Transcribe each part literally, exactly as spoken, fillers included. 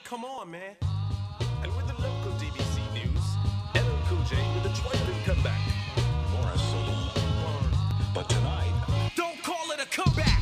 Come on, man. And with the local D B C news, L L Cool J with a triumphant comeback. Morris Saloon. But tonight, don't call it a comeback.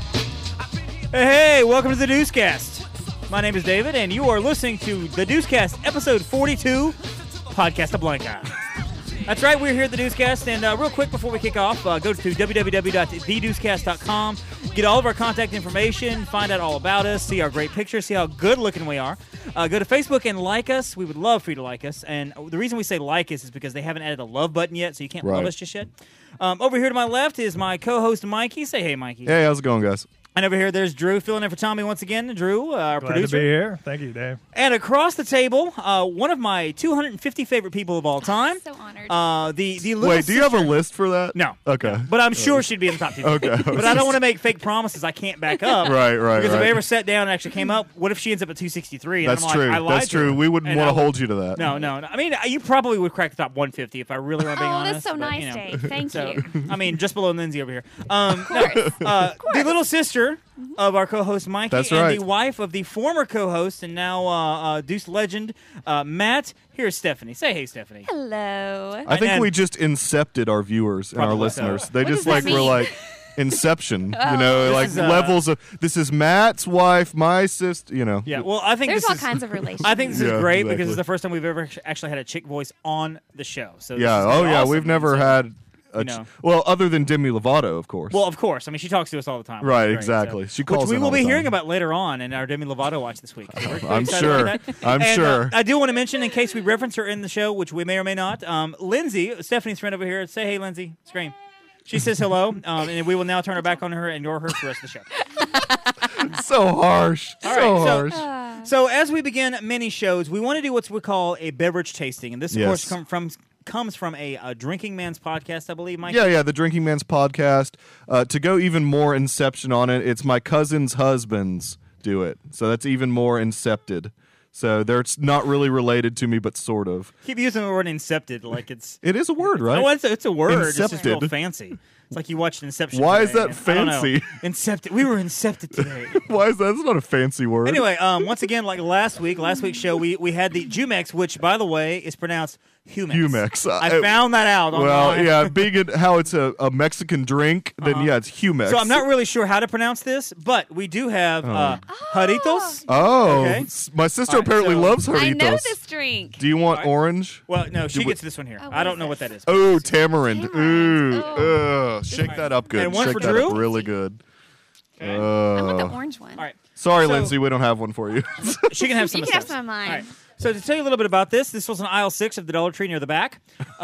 Hey, hey, welcome to the Deucecast. My name is David, and you are listening to the Deucecast, episode forty-two, Podcast Blanca. That's right, we're here at the Deucecast, and uh, real quick before we kick off, uh, go to w w w dot the deucecast dot com, get all of our contact information, find out all about us, see our great pictures, see how good looking we are. Uh, go to Facebook and like us. We would love for you to like us, and the reason we say like us is because they haven't added a love button yet, so you can't Right. love us just yet. Um, over here to my left is my co-host Mikey. Say hey, Mikey. Hey, how's it going, guys? And over here, there's Drew filling in for Tommy once again. Drew, uh, our Glad producer. to be here. Thank you, Dave. And across the table, uh, one of my two hundred fifty favorite people of all time. So honored. Uh, the the little Wait, do you have a sister- list for that? No. Okay. No. But I'm sure she'd be in the top two. Okay. But I don't want to make fake promises I can't back up. Right, right, Because if right. I ever sat down and actually came up, what if she ends up at two sixty-three? And That's I'm like, true. I lied That's to true. her. We wouldn't And want I to would- hold you to that. No, no, no. I mean, you probably would crack the top one fifty if I really want to be oh, honest. that's so but, nice, you know. Dave. Thank So, you. I mean, just below Lindsay over here. Um, no, uh, the little sister of our co-host Mikey, That's and right. the wife of the former co-host and now uh, uh, Deuce legend uh, Matt. Here's Stephanie. Say hey, Stephanie. Hello. I think And- we just incepted our viewers and our Probably so. listeners. They What just does that like were mean? like Inception, you know, This like is, uh, levels of. This is Matt's wife, my sister. You know. Yeah, well, I think There's this all is, kinds of relationships. I think this is Yeah, great exactly. because it's the first time we've ever actually had a chick voice on the show. So this Yeah. is Oh yeah. awesome. We've never So- had. A you ch- know. well, other than Demi Lovato, of course. Well, of course. I mean, she talks to us all the time. which Right, is great, exactly. so- She calls which we in will all the be time. hearing about later on in our Demi Lovato watch this week. So we're very I'm excited sure. about that. I'm And, uh, sure. I do want to mention, in case we reference her in the show, which we may or may not, um, Lindsay, Stephanie's friend over here. Say hey, Lindsay. Scream. She says hello, um, and we will now turn her back on her and ignore her for the rest of the show. so harsh. All so right, so- harsh. So as we begin many shows, we want to do what we call a beverage tasting, and this, of Yes. course, come from comes from a, a Drinking Man's podcast, I believe, Mike. Yeah, yeah, the Drinking Man's podcast. Uh, to go even more Inception on it, it's my cousin's husbands do it. So that's even more Incepted. So they're it's not really related to me, but sort of. Keep using the word incepted like it's. It is a word, right? Oh, it's a, it's a word. It's just real Incepted. fancy. It's like you watched Inception. Why is today. that I don't know. fancy? Incepted. We were incepted today. Why is that? That's not a fancy word. Anyway, um, once again, like last week, last week's show, we, we had the Jumex, which, by the way, is pronounced Humex. Humex. I Uh, found that out. Well, online. yeah, being it, how it's a, a Mexican drink, then yeah, it's Humex. So I'm not really sure how to pronounce this, but we do have uh, Jarritos. Oh, Okay. s- my sister All right, apparently so- loves Jarritos. I know this drink. Do you want All right. orange? Well, no, she Do we- gets this one here. Oh, I what don't is know what this? that is. Oh, tamarind. Tamarind. Ooh, Oh. ugh. Shake that up good. And one Shake for that Drew? up really good. I want the Uh, orange one. All right. sorry, So- Lindsay, we don't have one for you. She can have some You of can have this. some of mine. All right. So to tell you a little bit about this, this was an aisle six of the Dollar Tree near the back.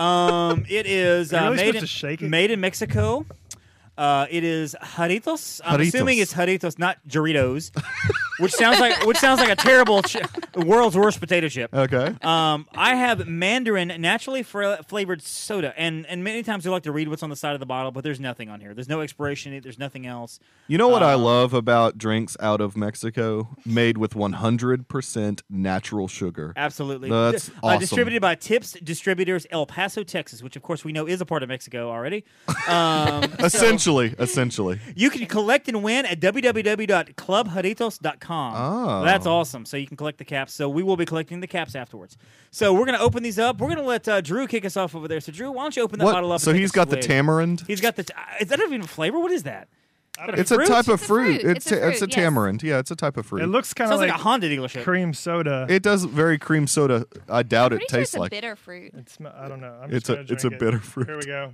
Um, it is Are you uh, really made supposed in to shake it? made in Mexico. Uh, it is Jarritos. I'm Jarritos. assuming it's Jarritos, not Doritos, which sounds like which sounds like a terrible ch- world's worst potato chip. Okay. Um, I have Mandarin naturally fra- flavored soda, and and many times we like to read what's on the side of the bottle, but there's nothing on here. There's no expiration date. There's nothing else. You know what I Um, love about drinks out of Mexico? Made with one hundred percent natural sugar. Absolutely. That's D- awesome. Uh, distributed by Tips Distributors, El Paso, Texas, which of course we know is a part of Mexico already. Um, so Essentially, essentially. you can collect and win at w w w dot club jarritos dot com. Oh. That's awesome. So you can collect the caps. So we will be collecting the caps afterwards. So we're going to open these up. We're going to let uh, Drew kick us off over there. So Drew, why don't you open that bottle What? up? So and take he's a got the swig. tamarind. He's got the. T- uh, is that even a flavor? What is that? It's fruit? a type of It's a fruit. fruit. It's It's a ta- it's a fruit, yes. tamarind. Yeah, it's a type of fruit. It looks kind of Sounds like, like, a Honda dealership. cream soda. It does very cream soda. I doubt Pretty it sure tastes it's a like. bitter fruit. It's, I don't know. I'm It's just a- gonna it's a drink it. bitter fruit. Here we go.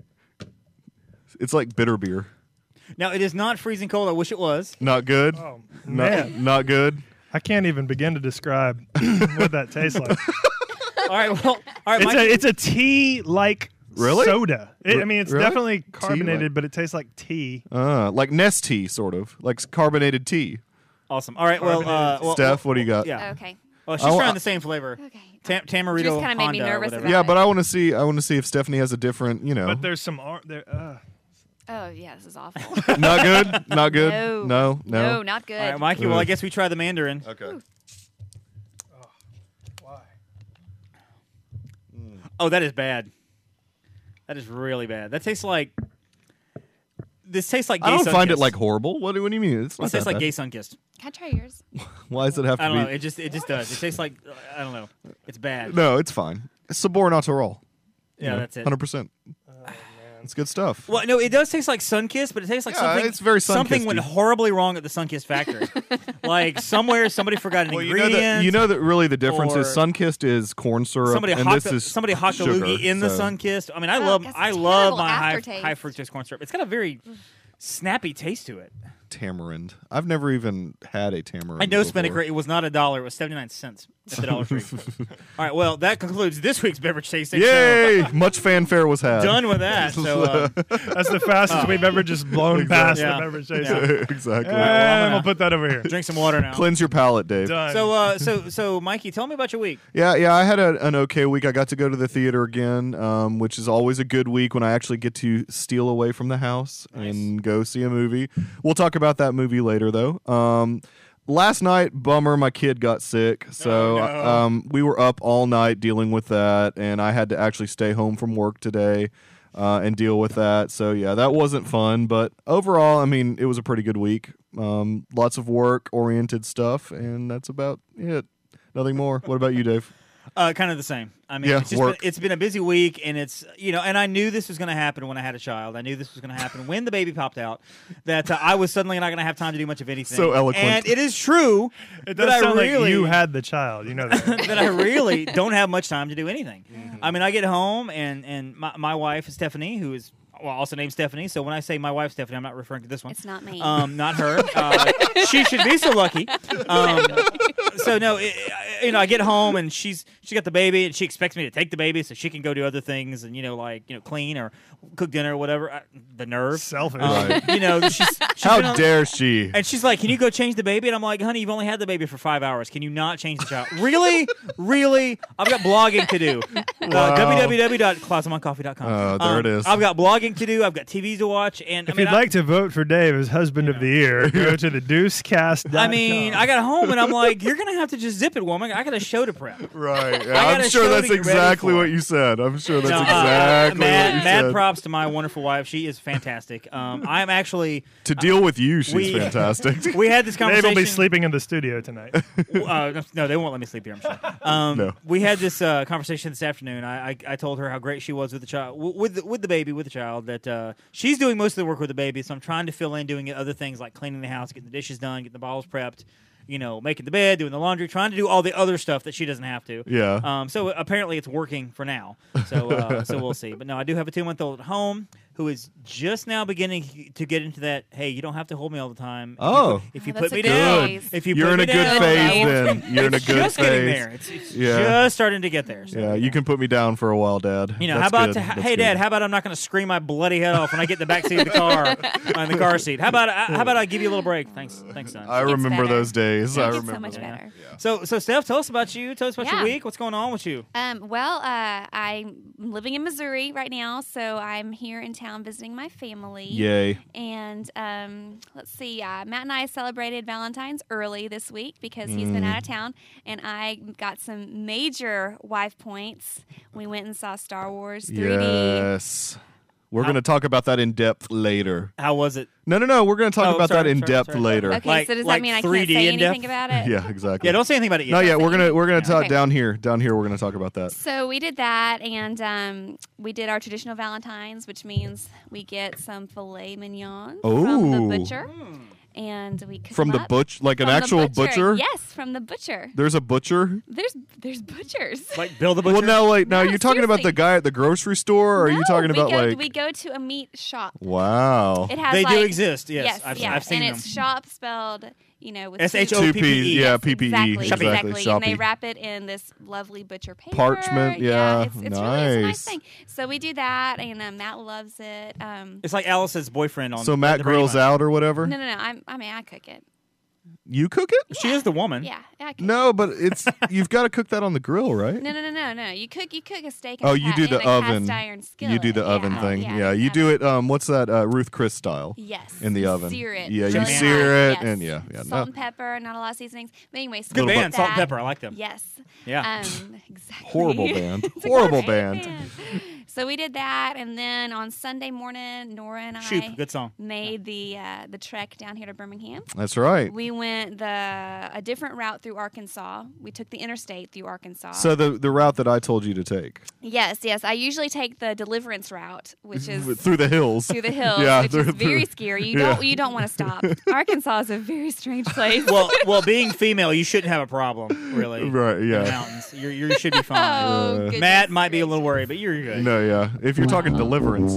It's like bitter beer. Now it is not freezing cold. I wish it was. Not good. Oh Not, man, not good. I can't even begin to describe what that tastes like. All right. Well. All right. It's Mike, a it's a tea like Really? soda. It, Re- I mean, it's really? definitely Tea-like? carbonated, but it tastes like tea. Uh, like Nest tea, sort of like carbonated tea. awesome. All right. Well, uh, Carbonated. well, Steph, what do you got? Yeah. Okay. Well, she's I wa- trying the same flavor. Okay. Tam- Tamarito Just kinda made me Honda or nervous whatever. about Yeah, it. but I want to see. I want to see if Stephanie has a different. You know, But there's some ar- there. Uh, Oh, yeah, this is awful. not good. Not good. No. No. No. No, not good. All right, Mikey. Well, I guess we try the Mandarin. Okay. why? Oh, that is bad. That is really bad. That tastes like this tastes like gay I don't find it Sunkist. like horrible. What do, what do you mean? It's This not tastes that like bad. gay Sunkist. Can I try yours? Why does it have to I don't be? know. It just it just does. It tastes like I don't know. It's bad. No, it's fine. It's Sabor Natural. Yeah, that's it. Hundred percent. It's good stuff. Well, no, it does taste like Sunkist, but it tastes like Yeah, something. it's very something went Sunkist-y. horribly wrong at the Sunkist factory. Like somewhere somebody forgot an Well, you know ingredient. that you know that really the difference is or- Sunkist is corn syrup, Somebody and hocked this a, is somebody hocked a sugar, loogie in the so- Sunkist. I mean, I Oh, love that's I a love terrible my high, aftertaste. high fructose corn syrup. It's got a very snappy taste to it. Tamarind. I've never even had a tamarind. I know before. Spinnaker. It was not a dollar. It was seventy nine cents at the Dollar Tree. All right. Well, that concludes this week's beverage tasting. Yay! Much fanfare was had. So done with that. So uh, That's the fastest we've ever just blown past Yeah. the beverage Yeah. tasting. exactly. well, I'm And gonna- we'll put that over here. drink some water now. Cleanse your palate, Dave. Done. So, uh, so, so, Mikey, tell me about your week. Yeah, yeah, I had a, an okay week. I got to go to the theater again, um, which is always a good week when I actually get to steal away from the house and go see a movie. We'll talk about that movie later, though. Um, last night, bummer, my kid got sick, so Oh, no. um, we were up all night dealing with that, and I had to actually stay home from work today uh, and deal with that. So yeah, that wasn't fun, but overall, I mean, it was a pretty good week. Um, lots of work-oriented stuff, and that's about it. Nothing more. What about you, Dave? Uh, kind of the same. I mean, Yeah, it's, just been, work. it's been a busy week, and it's you know, and I knew this was going to happen when I had a child. I knew this was going to happen when the baby popped out. That uh, I was suddenly not going to have time to do much of anything. So eloquent. And it is true It that does I sound really like you had the child. You know that. that I really don't have much time to do anything. I mean, I get home and and my, my wife is Stephanie, who is well also named Stephanie. So when I say my wife Stephanie, I'm not referring to this one. It's not me. Um, not her. Uh, she should be so lucky. Um, so no, it, you know, I get home and she's she got the baby and she expects me to take the baby so she can go do other things and you know like you know clean or cook dinner or whatever. I, the nerve. Selfish. Um, Right. You know, she's, she's How been on- dare she? and she's like, "Can you go change the baby?" And I'm like, "Honey, you've only had the baby for five hours. Can you not change the child?" Really, really? I've got blogging to do. Uh, Wow. w w w dot closet mon coffee dot com. Oh, there it is. I've got blogging to do. I've got T V to watch. And If I mean, you'd I, like to vote for Dave as husband of the year, go to the deuce cast dot com. I mean, I got home and I'm like, "You're gonna have to just zip it, woman. I got a show to prep." Right. Yeah, got I'm a sure show that's to get ready exactly for. what you said. I'm sure that's No, uh, exactly mad, what you mad said. props to my wonderful wife. She is fantastic. Um, I am actually. To deal with you, she's we- fantastic. We had this Dave conversation. will be sleeping in the studio tonight. uh, no, they won't let me sleep here. I'm sure. Um, No. We had this uh, conversation this afternoon. I, I I told her how great she was with the child, w- with the, with the baby, with the child. That uh, she's doing most of the work with the baby, so I'm trying to fill in doing other things like cleaning the house, getting the dishes done, getting the bottles prepped, you know, making the bed, doing the laundry, trying to do all the other stuff that she doesn't have to. Yeah. Um. So apparently it's working for now. So uh, so we'll see. But no, I do have a two month old at home who is just now beginning to get into that. Hey, you don't have to hold me all the time. If you Oh. put- if you Oh, put that's me a good down, phase. if you You're put in me a good down, phase no. then. You're in a It's good just getting phase. there. It's, it's Yeah. just starting to get there. So. Yeah, you can put me down for a while, Dad. You know, That's how about good. to, That's hey, good. Dad? How about I'm not going to scream my bloody head off when I get in the back seat of the car, uh, in the car seat? How about uh, how about I give you a little break? Thanks, thanks, son. I It gets remember better. those days. It I gets remember. so much them. better. so, so Steph, tell us about you. Tell us about your Yeah. week. What's going on with you? Um, well, uh, I'm living in Missouri right now, so I'm here in town visiting my family. Yay. And um, let's see, uh, Matt and I celebrated Valentine's early this week because he's been out of town, and I got some major wife points. We went and saw Star Wars three D. Yes. We're How- going to talk about that in depth later. How was it? No, no, no. We're going to talk Oh, about sorry, that in sorry, depth sorry. later. Okay, Like- so does like that mean I three can't D say in anything depth? about it? Yeah, exactly. Yeah, don't say anything about it yet. Not yet. We're gonna we're gonna talk Okay. down here. Down here, we're gonna talk about that. So we did that, and um, we did our traditional Valentine's, which means we get some filet mignon from Oh. the butcher, and we cook From them the up. butch, like an From the actual butcher. Yes, from the butcher. There's a butcher. There's there's butchers. Like Bill the Butcher. Well, now, like, now No, you're talking about the seriously. guy at the grocery store, or are you No, talking we about go, like? we go to a meat shop. Wow. It has they like, do exist. Yes, Yes, I've, yeah, I've seen and them. it's shop spelled, you know, with S H O Two P P E. P's, yeah, Yes, P P E, exactly, exactly, exactly. And they shoppy. wrap it in this lovely butcher paper. Parchment, yeah, it's, it's really it's a nice nice. thing. So we do that, and um, Matt loves it. Um, It's like Alice's boyfriend on. So the- Matt the Brady grills Bunch. out or whatever. no, no, no. I'm, I mean, I cook it. You cook it? She is the woman. Yeah, yeah. I cook No, but it's you've got to cook that on the grill, right? it. No, no, no, no, no. You cook, you cook a steak. In Oh, a you ca- do in the a oven. Cast iron skillet. You do the oven yeah, thing. Yeah, Yeah, you I do know. it. Um, what's that? Uh, Ruth Chris style. Yes. in the oven. Sear it. Yeah, you really sear hot. it, Yes. and yeah, yeah, Salt no. and pepper, not a lot of seasonings. But anyway, so Good we band, did Salt and that. Pepper. I like them. Yes. Yeah. Um, exactly. Horrible band. It's a Horrible great band. So we did that, and then on Sunday morning, Nora and I Shoop, good song. made the uh, the trek down here to Birmingham. That's right. We went the a different route through Arkansas. We took the interstate through Arkansas. So the the route that I told you to take yes, yes. I usually take the Deliverance route, which is through the hills. through the hills, Yeah, which through- is very through- scary. You yeah. don't you don't want to stop. Arkansas is a very strange place. Well, well, being female, you shouldn't have a problem, really. Right, In yeah. the mountains, you're, you should be fine. oh, goodness Matt might be a gracious. little worried, but you're good. No, yeah. If you're talking deliverance,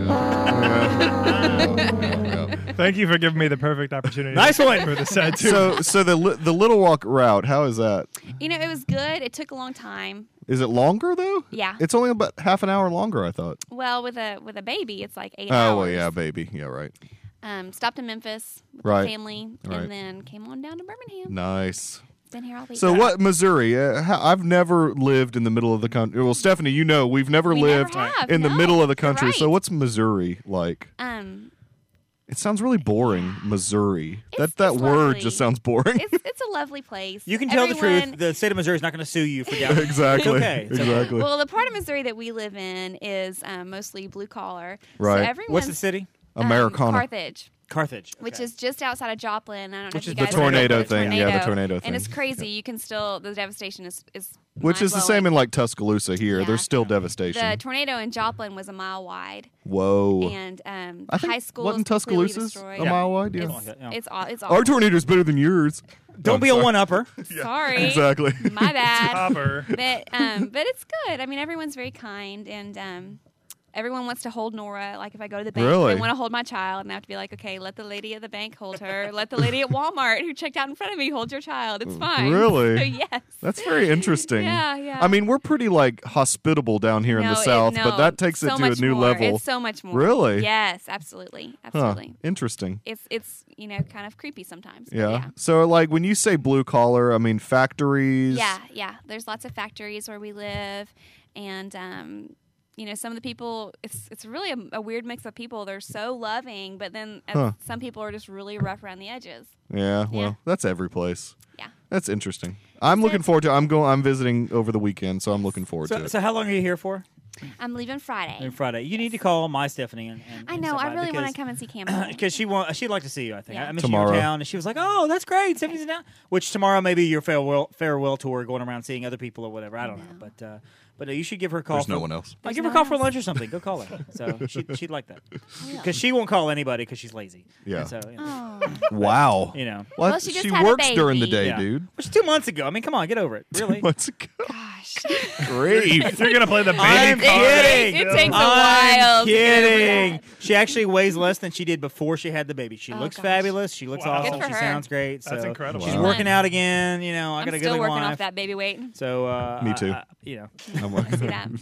yeah. Yeah. Yeah. Thank you for giving me the perfect opportunity. Nice one. For the sad too. So, so the li- the Little Walk route, how is that? You know, it was good. It took a long time. Is it longer though? Yeah. It's only about half an hour longer, I thought. Well, with a with a baby, it's like eight Oh, hours. well, yeah, baby. Yeah, right. Um, stopped in Memphis with Right. the family, Right. and then came on down to Birmingham. Nice. Been here all week. So what, Missouri? Uh, ha- I've never lived in the middle of the country. Well, Stephanie, you know, we've never We never lived have, in the no, middle of the you're country. So right. what's Missouri like? Um, It sounds really boring, Missouri. It's- that that it's word lovely. just sounds boring. it's it's a lovely place. You can tell the Everyone- truth. The state of Missouri is not going to sue you for doubting. exactly. It's okay. It's okay. exactly. Well, the part of Missouri that we live in is um, mostly blue collar. Right. So everyone's, What's the city? um, Americana. Carthage. Carthage. Which Okay. is just outside of Joplin. I don't know Which if is you the guys know tornado about thing. Yeah, the tornado thing. And it's crazy. You can still the devastation is is Which is the same in mind-blowing. like Tuscaloosa here. Yeah. There's still devastation. The tornado in Joplin was a mile wide, Whoa. and um, I think high school wasn't was completely Tuscaloosa's destroyed. a mile wide? Yeah. It's Something like that, yeah. it's all it's all. Our tornado's better than yours. Don't I'm be a sorry. one upper. Sorry, Exactly. my bad. Hopper. But um, but it's good. I mean, everyone's very kind, and um, everyone wants to hold Nora. Like if I go to the bank, Really? they want to hold my child, and I have to be like, okay, let the lady at the bank hold her. Let the lady at Walmart who checked out in front of me hold your child. It's fine. Really? So, yes. That's very interesting. Yeah, yeah. I mean, we're pretty like hospitable down here in No, the it- South, no, but that takes so it to much a new more. level. It's so much more. Really? Yes, absolutely, Huh. absolutely. Interesting. It's it's you know kind of creepy sometimes. but Yeah. yeah. So like when you say blue collar, I mean factories. Yeah, yeah. There's lots of factories where we live, and um, you know, some of the people. It's it's really a, a weird mix of people. They're so loving, but then uh, Huh. some people are just really rough around the edges. Yeah. Well, Yeah. that's every place. Yeah. That's interesting. I'm That's looking it. forward to. I'm going. I'm visiting over the weekend, so I'm looking forward to So, it. so how long are you here for? I'm leaving Friday. On Friday. You need to call my Stephanie. And, and, I and know. stop I by really want because- to come and see Campbell. Because she want, she'd like to see you. I think Yeah. I mentioned Tomorrow. you in town, and she was like, "Oh, that's great, Stephanie's in town." Which tomorrow maybe your farewell farewell tour, going around seeing other people or whatever. I don't know, but uh, but uh, you should give her a call. There's for, no one else. I'll There's give no her a call one for else. lunch or something. Go call her. So she'd, she'd like that will. because she won't call anybody because she's lazy. Yeah. And so you know, Oh. Wow. you know. Well, Well, she just she had a works during the baby. day, Yeah. dude. Which is two months ago. I mean, come on, get over it. Really? Months ago. Gosh. Great. You're gonna play the baby I'm card. kidding. It takes a I'm while. to get over kidding. that. She actually weighs less than she did before she had the baby. She Oh, looks gosh. fabulous. She looks Wow. awesome. Good for She her. sounds great. That's so incredible. She's Wow. working out again. You know, I I'm got a still good working wife. off that baby weight. So uh, Me I- too. I- you know. I'm I see that.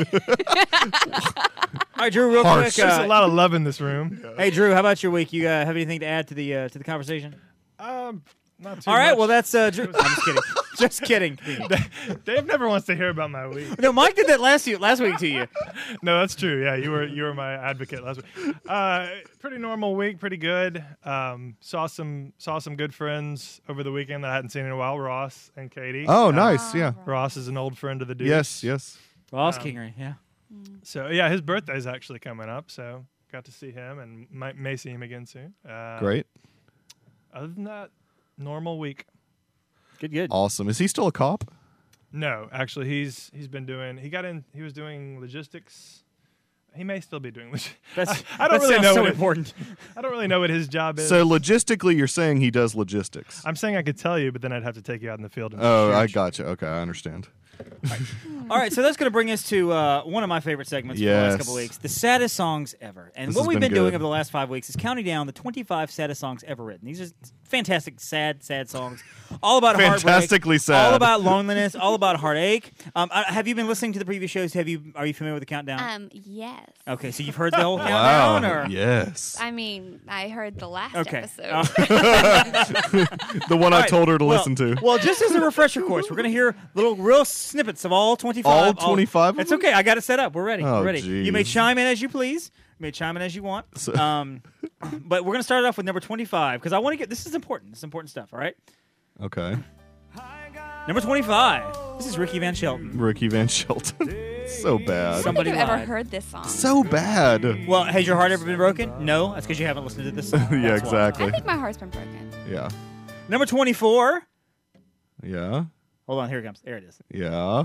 All right, Drew. Real Harsh. quick. There's Uh, a lot of love in this room. hey, Drew. How about your week? You uh, have anything to add to the uh, to the conversation? Um, not too All right. much. Well, that's uh, Drew. I'm just kidding. Just kidding. Dave never wants to hear about my week. No, Mike did that last year, last week to you. No, that's true. Yeah, you were you were my advocate last week. Uh, pretty normal week, pretty good. Um, saw some saw some good friends over the weekend that I hadn't seen in a while. Ross and Katie. Oh, Uh, nice. Yeah. Ross is an old friend of the Dukes. Yes. Yes. Ross Um, Kingery. Yeah. So yeah, his birthday's actually coming up. So got to see him and might, may see him again soon. Uh, Great. Other than that, normal week. Good. Good. Awesome. Is he still a cop? No, actually, he's he's been doing. He got in. He was doing logistics. He may still be doing logistics. That's. I don't that really sounds know so what it- important. I don't really know what his job is. So logistically, you're saying he does logistics. I'm saying I could tell you, but then I'd have to take you out in the field. And Oh, shoot I you. gotcha. Okay, I understand. All right, so that's going to bring us to uh, one of my favorite segments for the last Yes. couple weeks, the saddest songs ever. And This what has we've been been, doing good. over the last five weeks is counting down the twenty-five saddest songs ever written. These are fantastic, sad, sad songs, all about heartbreak, Fantastically sad. all about loneliness, all about heartache. Um, uh, have you been listening to the previous shows? Have you? Are you familiar with the countdown? Um, yes. Okay, so you've heard the whole Wow. countdown, or Yes. I mean, I heard the last okay. episode. Uh, The one I all right. told her to well, listen to. Well, just as a refresher course, we're going to hear little real snippets of all twenty-five. All twenty-five of It's them? okay. I got it set up. We're ready. Oh, we're ready. You may geez. chime in as you please. You may chime in as you want. So- Um, but we're going to start off with number twenty-five because I want to get this is important. This is important stuff. All right. Okay. Number twenty-five. This is Ricky Van Shelton. Ricky Van Shelton. So bad. I don't Somebody think I've ever lied. heard this song. So bad. Well, has your heart ever been broken? No, that's because you haven't listened to this song. Yeah, That's why. exactly. I think my heart's been broken. Yeah. Number twenty-four. Yeah. Hold on, here it comes. There it is. Yeah.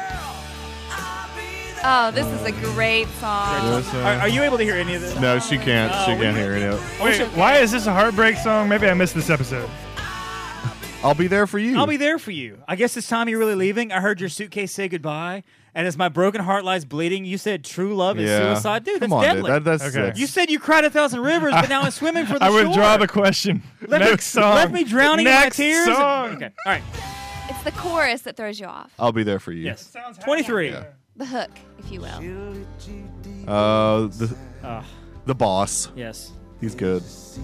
Oh, this is a great song. Yes, uh, Are, are you able to hear any of this? No, she can't. Oh, she we- can't hear any of it. Wait, why is this a heartbreak song? Maybe I missed this episode. I'll be there for you. I'll be there for you. I guess it's time you're really leaving. I heard your suitcase say goodbye, and as my broken heart lies bleeding, you said true love is Yeah. suicide. Dude, Come that's on, deadly. dude. That, that's Okay. sick. You said you cried a thousand rivers, but now I'm swimming for the I shore. withdraw the question. Let me- Next song. Left me drowning Next in my tears. Song. Okay, all right. It's the chorus that throws you off. I'll be there for you. Yes. twenty-three. Yeah. The hook, if you will. Uh, the Ah, the boss. yes. He's good.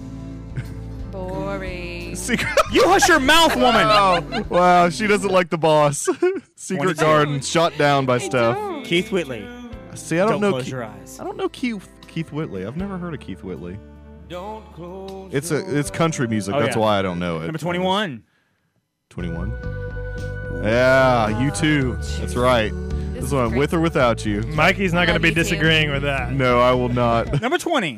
Boring. Secret. You hush your mouth, woman. Oh, wow, she doesn't like the boss. Secret twenty-two. Garden shot down by Steph. Keith Whitley. See, I don't, Don't know. close Ke- your eyes. I don't know Keith Keith Whitley. I've never heard of Keith Whitley. It's a it's country music. Oh, That's yeah. why I don't know it. Number twenty-one. Twenty-one. Yeah, you too. That's right. This is one, great. with or without you. Mikey's not going to Love be you too. disagreeing with that. No, I will not. Number twenty.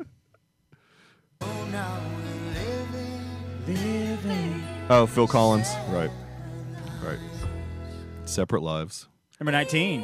Oh, Phil Collins. Right. Right. Separate lives. Number nineteen.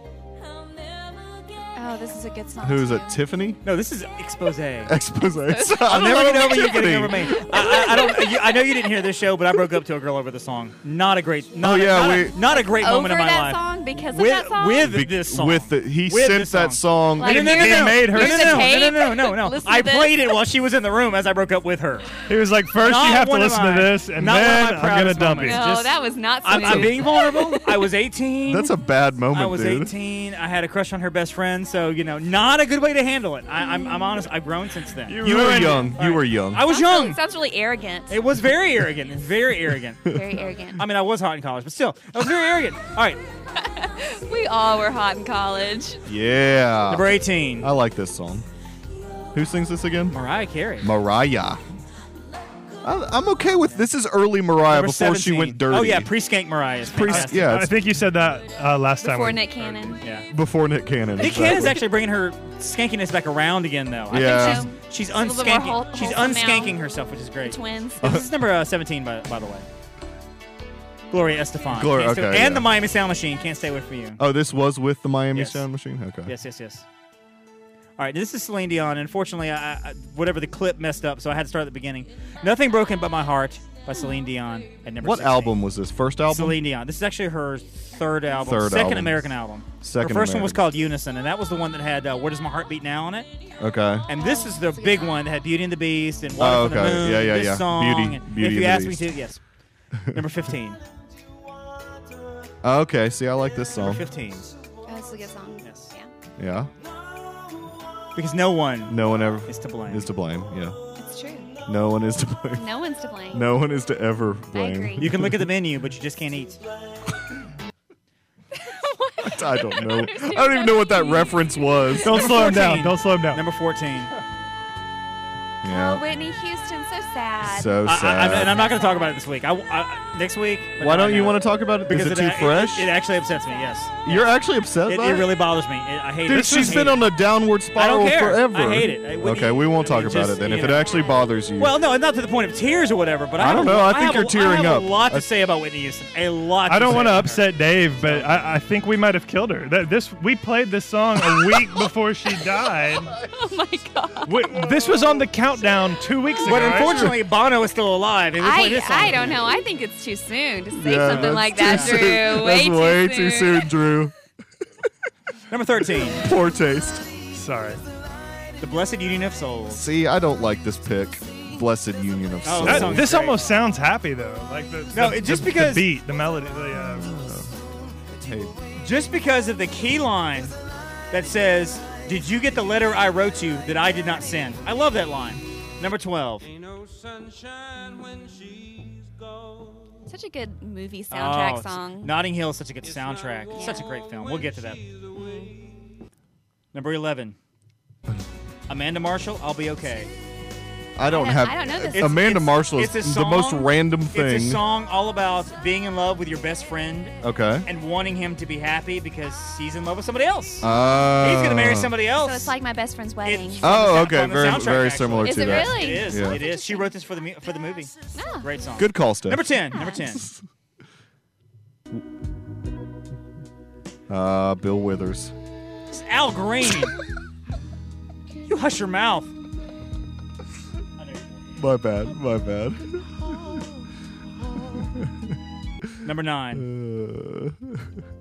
Oh, this is a good song. Who is too. it? Tiffany? No, this is expose. Expose. I'll never get over you Tiffany. getting over me. I, I, I don't. You, I know you didn't hear this show, but I broke up to a girl over the song. Not a great. Not Oh, a, yeah, not, we- a, not a great Over moment in my that life. song because of with that song? with Be- this song. With the, he With sent this that song. Like, no, no, no, He no, no. made her No, no, sing. no, no, no, no, no. Listen to I this. played it while she was in the room as I broke up with her. He was like, first Not you have to one of listen to my- this, and not one of then my I'm going to proudest dump you. moments. No, Just- that was not I'm, sweet. I'm being vulnerable. I was eighteen. That's a bad moment, I was dude. eighteen. I had a crush on her best friend, so you know, not a good way to handle it. I, I'm, I'm honest. I've grown since then. You You were ruined it. young. You were young. I was sounds young. Really, sounds really arrogant. It was very arrogant. Very arrogant. Very arrogant. I mean, I was hot in college, but still, I was very arrogant. All right, We all were hot in college. Yeah. number eighteen. I like this song. Who sings this again? Mariah Carey. Mariah. I, I'm okay with this. Is early Mariah Number before she seventeen. went dirty. Oh yeah, pre-skank Mariah. Is Pre- fantastic. yeah, I it's think you said that uh, last time. Before we- Nick Cannon. yeah. before Nick Cannon. Nick exactly. Cannon's actually bringing her skankiness back around again, though. I Yeah. think she's she's It's a little bit more unskanking. whole- She's wholesome now. unskanking herself, which is great. Twins. Yeah, this is number uh, seventeen, by, by the way. Gloria Estefan. Gloria- Can't stay- okay, and yeah. the Miami Sound Machine. Can't stay away from you. Oh, this was with the Miami Yes. Sound Machine? Okay. Yes, yes, yes. All right, this is Celine Dion. Unfortunately, I, I, whatever the clip messed up, so I had to start at the beginning. Nothing Broken But My Heart by Celine Dion at number What sixteen. album was this? First album? Celine Dion. This is actually her third album. Third second album. American album. Second Her first one was American. called Unison, and that was the one that had uh, Where Does My Heart Beat Now on it. Okay. And this is the big one that had Beauty and the Beast and Water Oh, from the okay. Moon. Yeah, yeah, this yeah. Song, Beauty- and Beauty If and you the ask Beast. me to, yes. Number fifteen. Oh, okay. See, I like this Number song. fifteen. Oh, that's a good song. Yes. Yeah. Yeah. Because no one No one ever is to blame. is to blame. Yeah. It's true. No one is to blame. No one's to blame. No one is to ever blame. agree. You can look at the menu, but you just can't eat. I don't know. I don't even know what that reference was. Don't Number slow him down. fourteen. Don't slow him down. Number fourteen. Oh, Yeah. Whitney Houston, so sad. So I, I, sad. I, and I'm not going to talk about it this week. I, I, next week. but Why not don't right you now. want to talk about it? Because is it, it, too it- fresh? It, actually upsets me. Yes. You're actually upset It, by it really bothers me. It, I hate Dude, it. she's I been hate on a downward I spiral don't care. forever. I hate it. I- when okay, you- we won't it talk about just, it then. you If know. it actually bothers you. Well, no, not to the point of tears or whatever, but I, I have don't a- know. I think have you're a- tearing I have up. a lot to I- say about Whitney Houston. A lot. I don't to want say to about her. upset Dave, but I, I think we might have killed her. That this we played this song a week before she died. Oh my god. We, this was on the countdown two weeks ago. But right? unfortunately, Bono is still alive. And we played I, this song. I don't know. I think it's too soon to say Yeah, something that's like too that, soon. Drew. That's Way, way too too soon. soon, Drew. Number thirteen. Poor taste. Sorry. The Blessed Union of Souls. See, I don't like this pick. Blessed Union of Oh, Souls. that That- song's this great. almost sounds happy though. Like the No, the, it- just the, because- the beat, the melody. The, uh, Hey, Just because of the key line that says, "Did you get the letter I wrote you that I did not send?" I love that line. Number twelve. Such a good movie soundtrack Oh, it's- song. Notting Hill is such a good soundtrack. Such a great film. We'll get to that. Number eleven. Amanda Marshall, I'll Be Okay. I don't I don't- have. I don't know this. It's- Amanda it's- Marshall is it's a the most song- random thing. It's a song all about being in love with your best friend Okay. and wanting him to be happy because he's in love with somebody else. Uh, he's gonna marry somebody else. So it's like my best friend's wedding. It's- Oh, on the okay. on the Very, soundtrack, very actually. similar Is to it that. really? It is. Yeah. It is. She wrote this for the mu- for the movie. Oh. Great song. Good call, Steph. Number ten. Number ten. Uh, Bill Withers. It's Al Green. You hush your mouth. My bad. My bad. Number nine. Uh,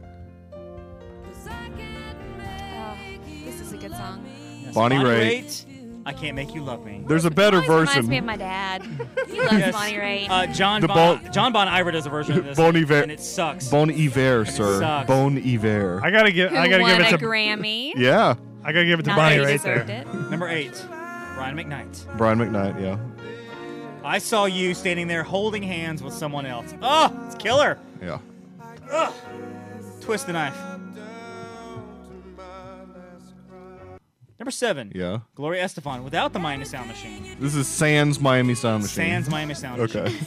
Oh, this is a good song. Bonnie Raitt. Raitt, I Can't Make You Love Me. There's a better Always reminds version. me of my dad. He loves Yes. Bonnie Raitt. Uh, John The Bon, Bon- John Bon Iver does a version of this, Bon Iver. and it sucks. Bon Iver, sir. sucks. Bon Iver. I gotta give. who I gotta won give it a to. Grammy. Yeah. I gotta give it to Not Bonnie that he right there. deserved it. Number eight, Brian McKnight. Brian McKnight. Yeah. I saw you standing there holding hands with someone else. Oh, it's killer. Yeah. Twist the knife. Number seven, Yeah. Gloria Estefan without the Miami Sound Machine. This is Sans Miami Sound Machine. Sans Miami Sound Okay. Machine.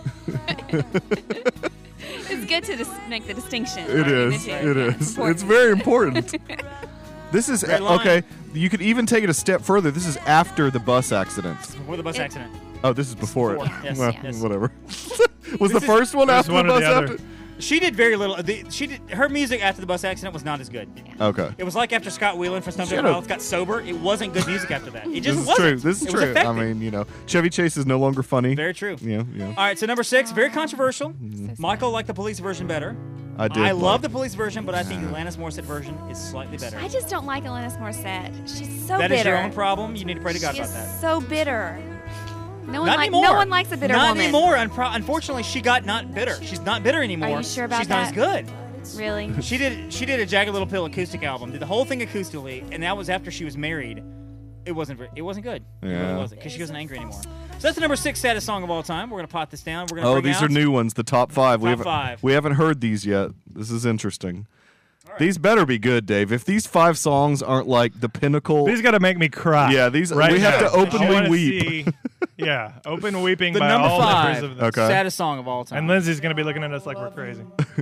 It's good to dis- make the distinction. It between is. the two. It Yeah, is. important. It's very important. This is Red line. okay. You could even take it a step further. This is after the bus accident. Before the bus It- accident. Oh, this is before, Before, it. yes, Well, yes. whatever. Was the is- first one There's after one the or bus the other. after? She did very little. The, she did her music after the bus accident was not as good. Okay. It was like after Scott Whelan from Stone Shut Temple up. Pilots got sober. It wasn't good music after that. It just This is wasn't. true. This is It was true. I effective. mean, you know, Chevy Chase is no longer funny. Very true. Yeah, yeah. All right, so number six, very controversial. Mm-hmm. Michael liked the Police version better. I did. I like- love the Police version, but I think the Alanis Morissette version is slightly better. I just don't like Alanis Morissette. She's so That is bitter. your own problem. You need to pray to God She about is that. so bitter. No one Not like anymore. no one likes a bitter not woman. anymore. Unpro- unfortunately, she got not bitter. She's not bitter anymore. Are you sure about She's not as that? good. Really? She did. She did a Jagged Little Pill acoustic album. Did the whole thing acoustically, and that was after she was married. It wasn't. ver- It wasn't good. It really Yeah. wasn't because she wasn't angry anymore. So that's the number six saddest song of all time. We're gonna pot this down. We're gonna. Oh, bring these out, are new ones. The top five. we Top haven't. five. We haven't heard these yet. This is interesting. These better be good, Dave. If these five songs aren't like the pinnacle, These gotta make me cry. Yeah, these- right we have now. to openly I wanna weep. see- yeah, open weeping The by number all five members of the. Okay. saddest song of all time. And Lindsay's gonna be looking at us like we're crazy.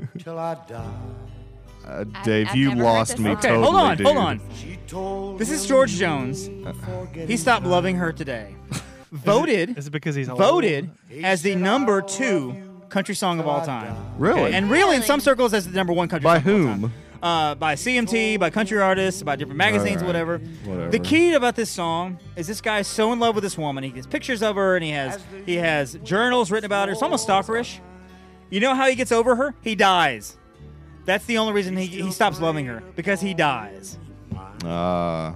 uh, Dave, I've you never heard lost this me song. okay, totally, hold on, dude. hold on. This is George Jones. He stopped loving her today. Voted. Is it because he's old? voted as the number two country song of all time. Really? And really, in some circles, as the number one country By song of all whom? time. Uh, by C M T, by country artists, by different magazines, Alright. whatever. Whatever. The key about this song is this guy is so in love with this woman. He gets pictures of her, and he has he has journals written about her. It's almost stalkerish. You know how he gets over her? He dies. That's the only reason he, he stops loving her, because he dies. Ah.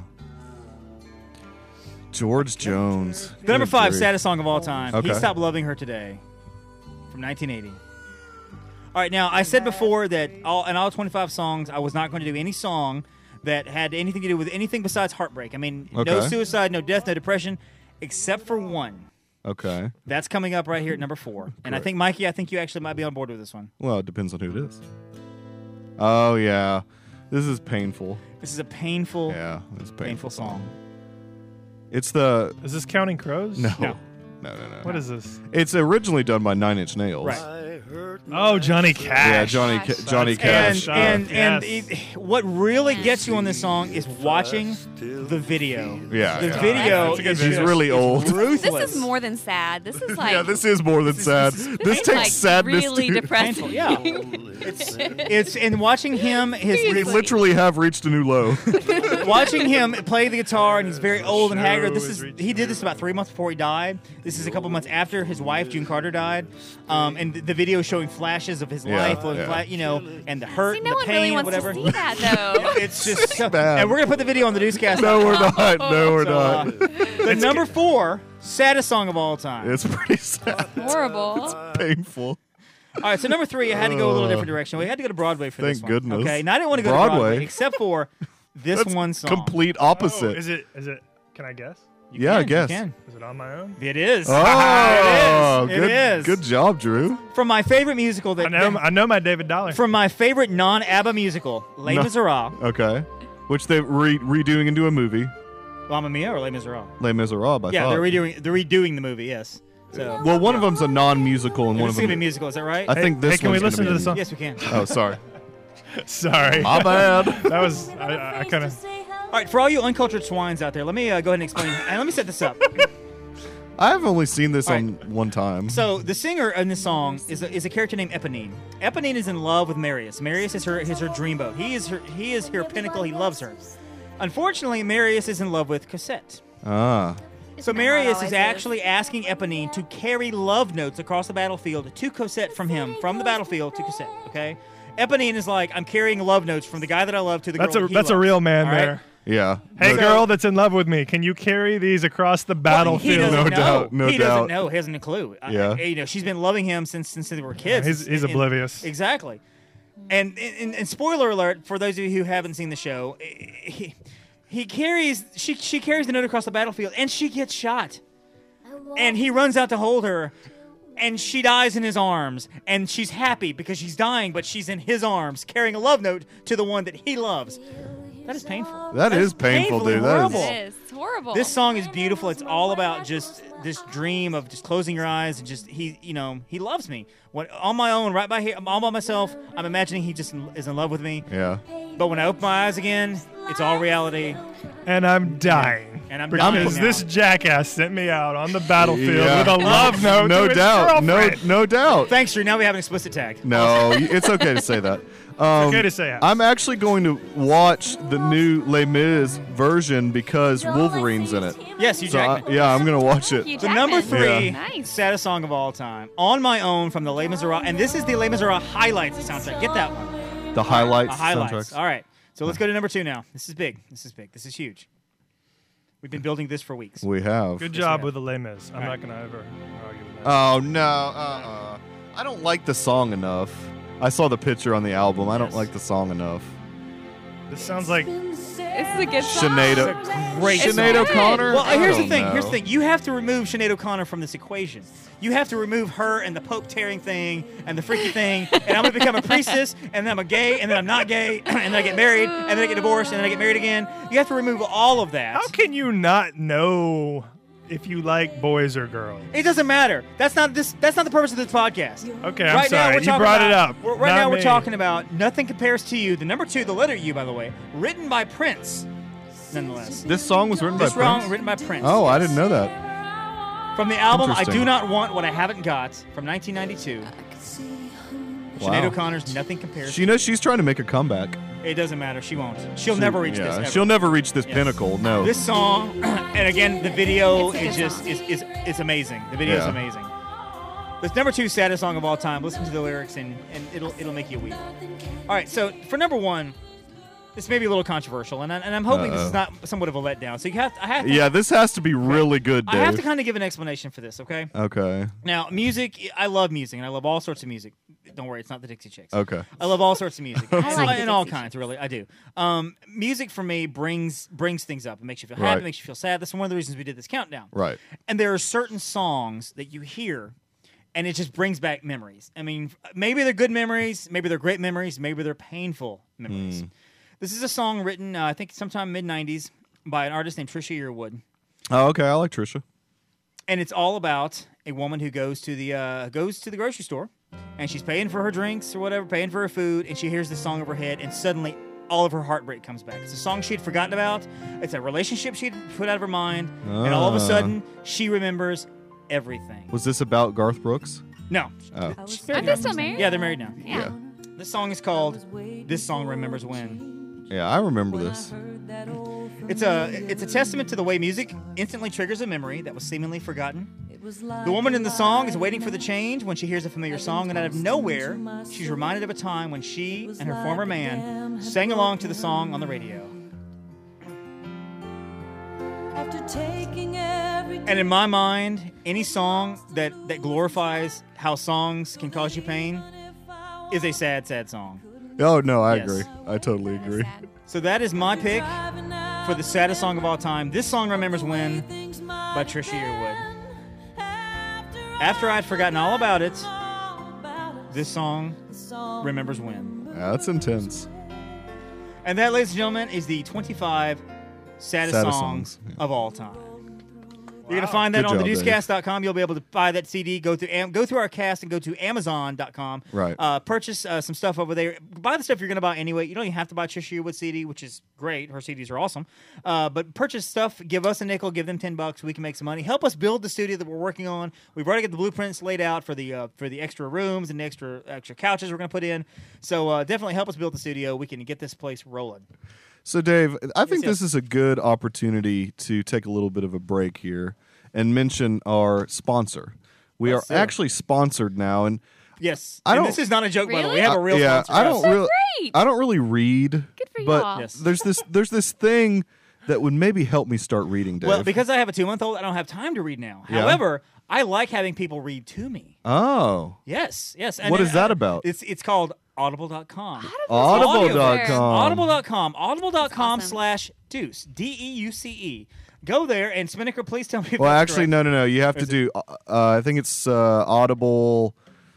George Jones. The number Good five grief. saddest song of all time. He Okay. stopped loving her today, from nineteen eighty. All right, now I said before that all in all twenty-five songs, I was not going to do any song that had anything to do with anything besides heartbreak. I mean, no Okay. suicide, no death, no depression, except for one. Okay. That's coming up right here at number four. And I Great. think, Mikey, I think you actually might be on board with this one. Well, it depends on who it is. Oh yeah, this is painful. This is a painful, Yeah, it's a painful, painful song. It's the Is this Counting Crows? no, No. no, no, no. What is this? It's originally done by Nine Inch Nails. Right. Oh, Johnny Cash. Yeah, Johnny, Gosh. Ca- Johnny And Cash. and and Yes. it, what really gets you on this song is watching the video. Yeah, The yeah. video That's a good is video. just He's really old. ruthless. This is more than sad. This is like yeah, this is more than sad. This is takes like sadness really to. depressing. Painful, yeah. it's it's and watching him his, We his literally have reached a new low. watching him play the guitar, and he's very old and haggard. This show is is reaching he did this about three months before he died. This is a couple months after his wife June Carter died, um, and the, the video showing flashes of his Yeah, life, of yeah. fla- you know, and the hurt, See, and no the one pain, really and wants whatever. to see that though. It's just so, bad. and we're gonna put the video on the newscast. no, we're not. No, we're So, uh, not. the number four saddest song of all time. It's pretty sad. Horrible. Painful. All right, so number three, I had to go a little different direction. We had to go to Broadway for this Thank one. goodness. Okay, and I didn't want to go to Broadway, Broadway? except for this That's one song. Complete Oh, opposite. is it? Is it? Can I guess? You Yeah, I can, you guess. can. Is it on my own? It is. Oh, it is. good, It is. good job, Drew. From my favorite musical that I know. I know my David Dollar. from my favorite non-ABBA musical, Les No. Miserables. Okay, which they're re- redoing into a movie. Mamma Mia or Les Miserables? Les Miserables, I Yeah, thought. they're redoing they're redoing the movie. Yes. So Well, one of them's a non-musical and one it's of gonna be them. musical. Is that right? I think this hey, can we one's gonna listen be to the a- song? yes, we can. Oh, sorry. Sorry. My bad. That was I, I kind of. All right, for all you uncultured swines out there, let me uh, go ahead and explain. And let me set this up. I've only seen this All on one time. So the singer in this song is a, is a character named Eponine. Eponine is in love with Marius. Marius is her is her dreamboat. He is her he is her pinnacle. He loves her. Unfortunately, Marius is in love with Cosette. Ah. So Isn't that how it Marius always is actually asking Eponine to carry love notes across the battlefield to Cosette from him, from the battlefield to Cosette. Okay, Eponine is like, I'm carrying love notes from the guy that I love to the That's girl a that he that's a loves. real man All right? there. Yeah. Hey, But- girl that's in love with me, can you carry these across the Well, he battlefield? doesn't No know. doubt, no he doubt. doesn't know. He hasn't a clue. I- Yeah. I- you know, she's been loving him since since they were kids. He's- he's And- oblivious. Exactly. And, and and spoiler alert for those of you who haven't seen the show, he, he carries she she carries the note across the battlefield and she gets shot. And he runs out to hold her, and she dies in his arms. And she's happy because she's dying, but she's in his arms carrying a love note to the one that he loves. That is painful. That is painful, painfully dude. That is- horrible. It is. It's horrible. This song is beautiful. It's all about just this dream of just closing your eyes and just he, you know, he loves me. When on my own, right by here, I'm all by myself. I'm imagining he just is in love with me. Yeah. But when I open my eyes again, it's all reality. And I'm dying. And I'm because dying now. this jackass sent me out on the battlefield Yeah. with a love note. No to his doubt. No, girlfriend. no doubt. Thanks, Drew. Now we have an explicit tag. No, it's okay to say that. Um, okay to say that. I'm actually going to watch the new Les Mis version because Wolverine's in it. Yes, Hugh So I, Jackman. yeah, I'm gonna watch it. Hugh The number Jackman. three Yeah. Nice. saddest song of all time, "On My Own" from the Les Miserables, and this is the Les Miserables highlights soundtrack. Get that one. The highlights, The highlights. soundtracks. All right. So let's go to number two now. This is big. This is big. This is huge. We've been building this for weeks. We have. Good Yes, job we with the Les Mis. I'm All not right. going to ever argue with that. Oh no, uh-uh. I don't like the song enough. I saw the picture on the album. I don't Yes. like the song enough. This sounds like This is a good song. Sinead, It's a great It's Sinead good. O'Connor. Well, I here's the don't thing. know. Here's the thing. You have to remove Sinead O'Connor from this equation. You have to remove her and the Pope tearing thing and the freaky thing, and I'm going to become a priestess, and then I'm a gay, and then I'm not gay, and then I get married, and then I get divorced, and then I get married again. You have to remove all of that. how can you not know if you like boys or girls? It doesn't matter. That's not this. That's not the purpose of this podcast. Okay, I'm right now sorry. we're You talking brought about, it up. We're, right not now we're me. talking about "Nothing Compares to You." The number two, the letter U, by the way, written by Prince. Nonetheless, This song was written this by song Prince. written by Prince. Oh, I yes. didn't know that. From the album "I Interesting. Do Not Want What I Haven't Got" from nineteen ninety-two. Wow. Sinead O'Connor's "Nothing Compares." She knows she's trying to make a comeback. It doesn't matter. She won't. She'll She- never reach yeah, this. Ever. She'll never reach this Yes. pinnacle. No. This song, and again, the video It's a is good just song. is, is is amazing. The video is Yeah. amazing. This number two saddest song of all time. Listen to the lyrics, and, and it'll it'll make you weep. All right, so for number one, this may be a little controversial, and I, and I'm hoping this is Uh-oh. not somewhat of a letdown. So you have to, I have to, yeah, this has to be really good, I have to Dave. kind of give an explanation for this. Okay. Okay. Now, music. I love music, and I love all sorts of music. Don't worry, it's not the Dixie Chicks. Okay. I love all sorts of music. I like the and all Dixie kinds, really. I do. Um, music for me brings brings things up. It makes you feel happy. Right. It makes you feel sad. That's one of the reasons we did this countdown. Right. And there are certain songs that you hear, and it just brings back memories. I mean, maybe they're good memories, maybe they're great memories, maybe they're painful memories. This is a song written, uh, I think, sometime mid nineties by an artist named Trisha Yearwood, Oh, okay. I like Trisha. and it's all about a woman who goes to the uh, goes to the grocery store, and she's paying for her drinks or whatever, paying for her food, and she hears this song over her head, and suddenly all of her heartbreak comes back. It's a song she had forgotten about. It's a relationship she'd put out of her mind, and all of a Ah. sudden she remembers everything. Was this about Garth Brooks? No. Oh. She's Aren't now. they still married? Yeah, they're married now. Yeah. This song is called "This Song Remembers When." Yeah, I remember this. It's a it's a testament to the way music instantly triggers a memory that was seemingly forgotten. The woman in the song is waiting for the change when she hears a familiar song, and out of nowhere, she's reminded of a time when she and her former man sang along to the song on the radio. And in my mind, any song that, that glorifies how songs can cause you pain is a sad, sad song. Oh no, I Yes. agree. I totally agree. Sad. So that is my pick for the saddest song of all time. This song remembers when by Trisha Yearwood. After I'd forgotten all about it, this song remembers when. Yeah, that's intense. And that, ladies and gentlemen, is the twenty-five saddest, Saddest songs, songs, yeah. of all time. You're gonna find that Good on job, the Dave. newscast dot com. You'll be able to buy that C D. Go through Am- go through our cast and go to amazon dot com. Right. Uh, purchase uh, some stuff over there. Buy the stuff you're gonna buy anyway. You don't even have to buy Trisha Yearwood C D, which is great. Her C Ds are awesome. Uh, but purchase stuff. Give us a nickel. Give them ten bucks. We can make some money. Help us build the studio that we're working on. We've already got the blueprints laid out for the uh, for the extra rooms and the extra extra couches we're gonna put in. So uh, definitely help us build the studio. We can get this place rolling. So, Dave, I think yes. this is a good opportunity to take a little bit of a break here and mention our sponsor. We Let's are do it. actually sponsored now, and Yes. I and don't- this is not a joke, by the way. Really? We have a real yeah, sponsor. I don't So really, great. I don't really read. Good for but y'all. Yes. there's this, there's this thing that would maybe help me start reading, Dave. Well, because I have a two-month-old, I don't have time to read now. Yeah. However, I like having people read to me. oh, Yes, yes. And What then, is that uh, about? It's it's called audible dot com. audible dot Audible. com. Audible dot com. Audible dot com awesome. slash Deuce. D E U C E. Go there, and Spinnaker, please tell me if Well, that's actually, correct. no, no, no. You have to Is it- do. Uh, uh, I think it's uh, Audible.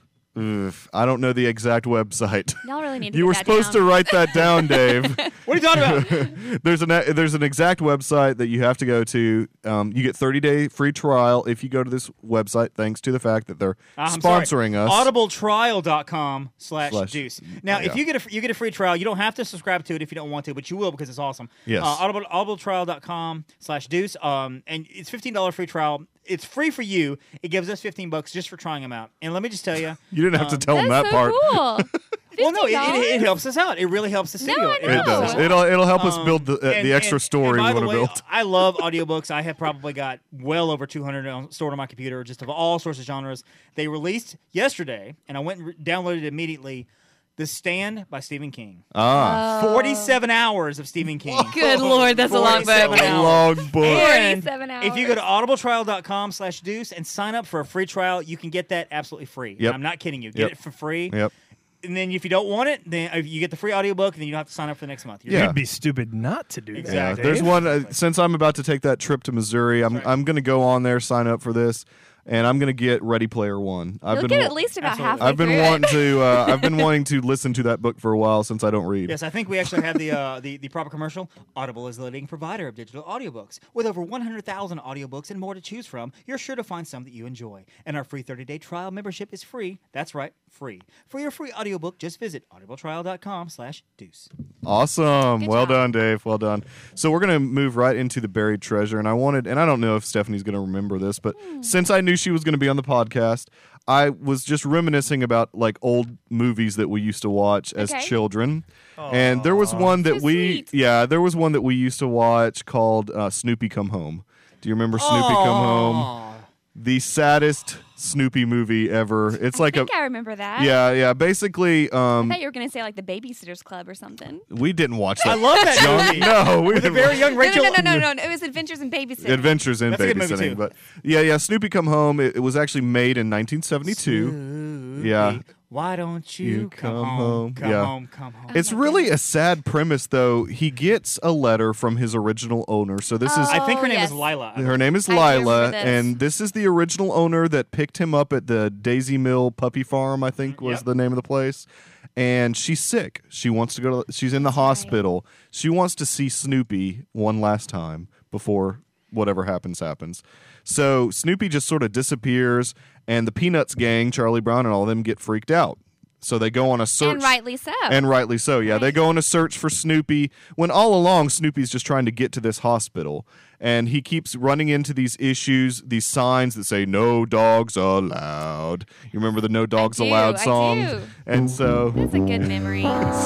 Oof, I don't know the exact website. Y'all really need to You get were that supposed down. to write that down, Dave. What are you talking about? there's an there's an exact website that you have to go to. Um, you get thirty day free trial if you go to this website. Thanks to the fact that they're Ah, I'm sorry. sponsoring us. audible trial dot com slash Slash- deuce. Now, yeah. if you get a you get a free trial, you don't have to subscribe to it if you don't want to, but you will because it's awesome. Yes. Uh, audible audible trial dot com slash deuce. Um, and it's fifteen dollars free trial. It's free for you. It gives us fifteen bucks just for trying them out. And let me just tell you. You didn't have to um, tell them That's that so part. cool. Well, no, it, fifteen it, it helps us out. It really helps the studio. I It know. It does. Oh. It'll it'll help us Um, build the uh, and- the extra and- story and we by want the to way, build. I love audiobooks. I have probably got well over two hundred on- stored on my computer, just of all sorts of genres. They released yesterday, and I went and re- downloaded it immediately. The Stand by Stephen King. Ah, forty-seven hours of Stephen King. Good Lord, that's a long forty-seven book. a hours. long book. And forty-seven if you go to hours. audible trial dot com slash deuce and sign up for a free trial, you can get that absolutely free. Yep. I'm not kidding you. Get Yep. it for free. Yep. And then if you don't want it, then if you get the free audiobook, then you don't have to sign up for the next month. You're Yeah. You'd be stupid not to do that. Exactly. Yeah, Dave. there's one. Uh, since I'm about to take that trip to Missouri, I'm right. I'm going to go on there, sign up for this, and I'm going to get Ready Player One. I've You'll been get wa- at least about Absolutely. halfway I've been through it. wanting to. Uh, I've been wanting to listen to that book for a while since I don't read. Yes, I think we actually have the, uh, the the proper commercial. Audible is the leading provider of digital audiobooks. With over one hundred thousand audiobooks and more to choose from, you're sure to find some that you enjoy. And our free thirty day trial membership is free. That's right, free. For your free audiobook, just visit audible trial dot com slash deuce. Awesome. Good well job. done, Dave. Well done. So we're going to move right into the buried treasure. And I wanted, and I don't know if Stephanie's going to remember this, but Hmm. since I knew she was going to be on the podcast, I was just reminiscing about like old movies that we used to watch as Okay. children. And there was one that So we, sweet. yeah, there was one that we used to watch called uh, Snoopy Come Home. Do you remember Snoopy Come Home? Aw. The saddest Snoopy movie ever. It's I like a, think I remember that. yeah, yeah. Basically, I um, thought you were going to say like the Babysitters Club or something. we didn't watch that. I love that Young- movie. No, we With a didn't very watch- young No, Rachel. no, no, no, no, no. It was Adventures in Babysitting. Adventures in That's a good movie, Babysitting. too. But yeah, yeah, Snoopy Come Home. It, it was actually made in nineteen seventy-two. Snoopy, Yeah. Why don't you, You come, come home? home. Come Yeah. home. Come home. It's really a sad premise, though. He gets a letter from his original owner. So this is I think her Oh, name yes. is Lila. her name is I do remember Lila, this. and this is the original owner that picked him up at the Daisy Mill Puppy Farm. I think was Yep. the name of the place. And she's sick. She wants to go to. She's in the hospital. She wants to see Snoopy one last time before whatever happens happens. So Snoopy just sort of disappears, and the Peanuts gang, Charlie Brown and all of them, get freaked out. So they go on a search. And rightly so. And rightly so, yeah. They Right. go on a search for Snoopy when all along Snoopy's just trying to get to this hospital. And he keeps running into these issues, these signs that say, no dogs allowed. You remember the no dogs do, allowed I song? do. And so, That's a good memory.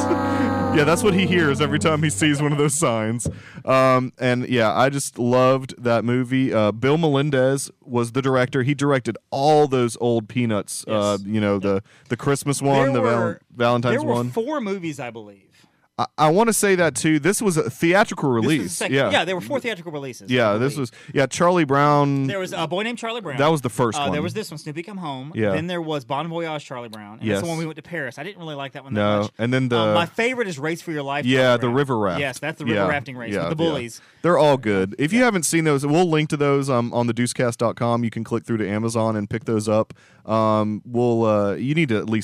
yeah, that's what he hears every time he sees one of those signs. Um, and yeah, I just loved that movie. Uh, Bill Melendez was the director. He directed all those old Peanuts, uh, Yes. you know, the, the Christmas one, the There val- were- Valentine's there were one. four movies, I believe. I, I want to say that too. This was a theatrical This was the release. second- yeah, yeah, there were four theatrical releases. I yeah. This believe. was yeah. Charlie Brown. There was a boy named Charlie Brown. That was the first uh, one. There was this one, Snoopy Come Home. Yeah. Then there was Bon Voyage Charlie Brown. And Yes. that's the one we went to Paris. I didn't really like that one that No, much. and then the Um, my favorite is Race for Your Life. yeah, Charlie the Brown. river raft. Yes, that's the river Yeah, rafting race yeah, with the yeah. bullies. They're all good. If you haven't seen those, we'll link to those um, on the deucecast dot com. You can click through to Amazon and pick those up. Um, we'll uh, you need to at least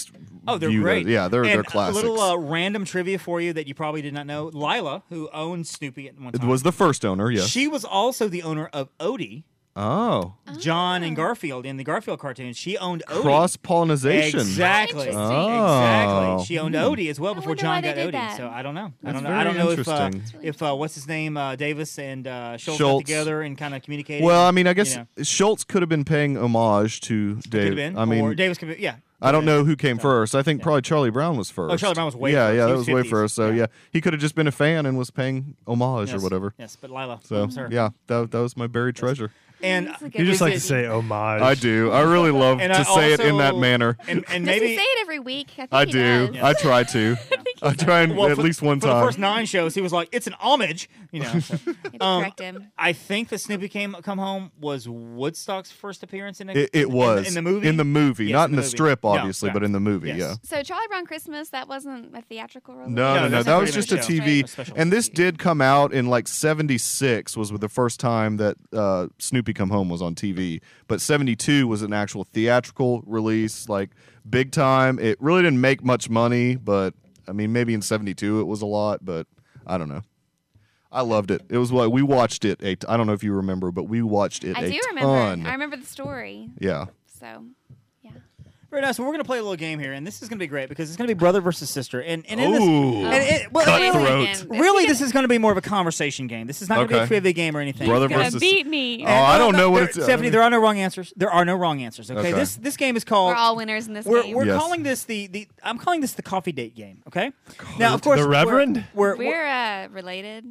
Oh, they're view great. those. Yeah, they're and they're classics. A little uh, random trivia for you that you probably did not know. Lila, who owned Snoopy at one it time, was the first owner. Yes. she was also the owner of Odie, oh, John and Garfield in the Garfield cartoons. She owned Odie. cross pollination. Exactly. Interesting. Oh. Exactly. She owned Odie as well I before wonder John why they got did Odie. that. So I don't know. I That's don't know. I don't very know if uh, interesting. if uh, what's his name, uh, Davis and uh, Schultz, got Schultz. together and kind of communicated. Well, I mean, I guess you know. Schultz could have been paying homage to Could Dave. have been. I mean, or Davis could be. Yeah. I don't Could've know been. who came So, first. I think yeah. probably Charlie Brown was first. Oh, Charlie Brown was way yeah, first. Yeah, He that was was way fifties. first. So Yeah. yeah. he could have just been a fan and was paying homage Yes. or whatever. Yes, but Lila. So loves her. yeah, that that was my buried treasure. And That's a good You just one. like to say homage. I do. I really love And to I say it in that also- manner. and, and Does maybe he say it every week? I, think I he do. does. I try to. I try and well, at for, least one for time. the first nine shows, he was like, "It's an homage," you know. So. You have to Um, correct him. I think that Snoopy came come home was Woodstock's first appearance in a, It, it in- was in, the movie. In the movie, Yes, not in in the the movie. strip, No, obviously, yeah. but in the movie. Yes. Yeah. So Charlie Brown Christmas, that wasn't a theatrical release? No, No, no, no. that's That a was just a show. T V, A special and this T V. did come out in like seventy-six. Was the first time that uh, Snoopy Come Home was on T V, but seventy-two was an actual theatrical release, like big time. It really didn't make much money, but I mean, maybe in seventy-two it was a lot, but I don't know. I loved it. It was what we watched it. A t- I don't know if you remember, but we watched it I a do remember. ton. I remember the story. Yeah. So, yeah. Very nice. Well, we're going to play a little game here, and this is going to be great because it's going to be brother versus sister. And, and in this, Ooh. and it, well, Cutthroat. really, It's really, gonna- this is going to be more of a conversation game. This is not going to be a Okay. trivia game or anything. Brother Gonna versus. beat me. Oh, I don't know what there- it's. uh, Stephanie, there are no wrong answers. There are no wrong answers. Okay, Okay. this this game is called. We're all winners in this We're, game. we're Yes. calling this the, the I'm calling this the coffee date game. Okay. Now, of course, The we're- Reverend? We're, we're, We're uh, related.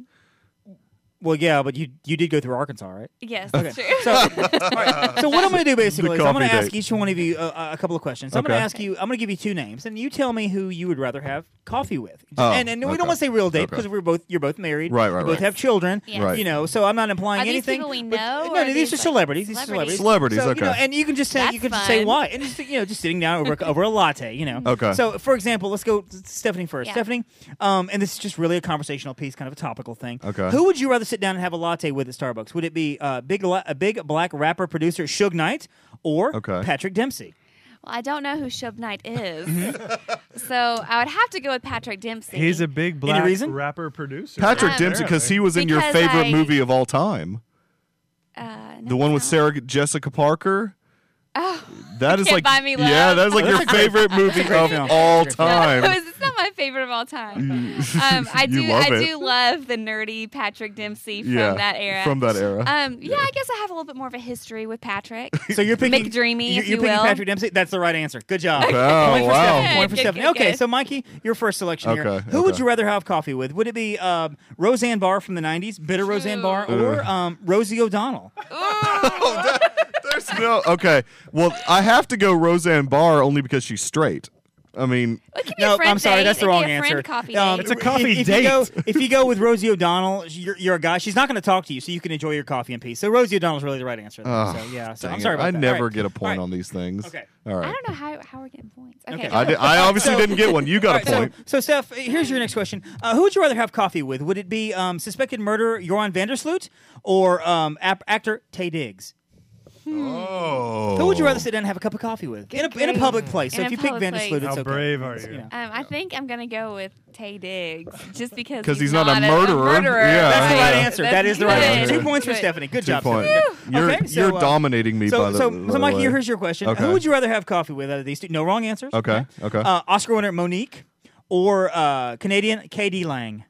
well, yeah, but you you did go through Arkansas, right? Yes, that's true. So, all right. So what I'm going to do basically is I'm going to coffee ask date. each one of you uh, a couple of questions. I'm going Okay. to ask you. I'm going to give you two names, and you tell me who you would rather have coffee with. Oh, and and we okay. don't want to say real date Okay. because we're both you're both married. Right, right, You both right. have children. Yes. Right. You know, so I'm not implying Are these anything. people we but- know, no, or are no, these these, are like, celebrities. These are celebrities? celebrities. Celebrities, So, you know, okay. and you can just say That's you can just say fun. why, and just you know, just sitting down over over a latte. You know. Okay. So, for example, let's go to Stephanie first. Yeah. Stephanie, um, and this is just really a conversational piece, kind of a topical thing. Okay. Who would you rather sit down and have a latte with at Starbucks? Would it be uh, big la- a big black rapper producer Suge Knight or Okay. Patrick Dempsey? Well, I don't know who Shub Knight is. Mm-hmm. So I would have to go with Patrick Dempsey. He's a big black reason? rapper producer. Patrick Um, Dempsey, because he was in your Because favorite I- movie of all time, uh, no, the one with it's not. Sarah Jessica Parker. Oh, that is Can't like Buy Me Love. yeah, that's like Oh, your that's a great- favorite movie great of film. all That's a great film. time. No, it's not my favorite of all time. Um, I You do, love I it. do love the nerdy Patrick Dempsey from Yeah, that era. from that era. Um, yeah, I guess I have a little bit more of a history with Patrick. So you're picking McDreamy, You're, if you're you picking will. Patrick Dempsey. That's the right answer. Good job. Oh, Point for wow. Stephanie. Point for Good, Stephanie. good, Okay, good. so Mikey, your first selection here. Okay, Who would okay. you rather have coffee with? Would it be um, Roseanne Barr from the nineties, bitter Roseanne Barr, or um, Rosie O'Donnell? There's no okay. Well, I have to go Roseanne Barr only because she's straight. I mean, It could be No, a friend I'm sorry, date. that's the It could wrong be a friend answer. Coffee Um, date. It's a coffee if, if date. You go, if you go with Rosie O'Donnell, you're, you're a guy. She's not going to talk to you, so you can enjoy your coffee in peace. So Rosie O'Donnell's really the right answer. There. Oh, so yeah, so dang I'm sorry it. about I that. never All right. get a point All right. on these things. Okay. All right. I don't know how, how we're getting points. Okay. Okay. I, did, I obviously So- didn't get one. You got All a right, so- point. So, Steph, here's your next question. Uh, who would you rather have coffee with? Would it be um, suspected murderer Joran Vandersloot or um, ap- actor Taye Diggs? Oh. Who would you rather sit down and have a cup of coffee with in a, in a grief. public place? So In if a you pick public Vandersloot, place. it's How okay. brave are It's, you? know. Um, I think I'm gonna go with Taye Diggs just because Because he's, he's not a a murderer. murderer. Yeah. That's the right Yeah. answer. That's that is the right good. answer. Two points for Good. Stephanie. Good Two job, point. Stephanie. You're Okay, so, you're uh, dominating me. So, by the, so, by so the Mikey, way. here's your question. Okay. Who would you rather have coffee with out of these two? No wrong answers. Okay. Okay. Uh, Oscar winner Monique or uh, Canadian K D Lang?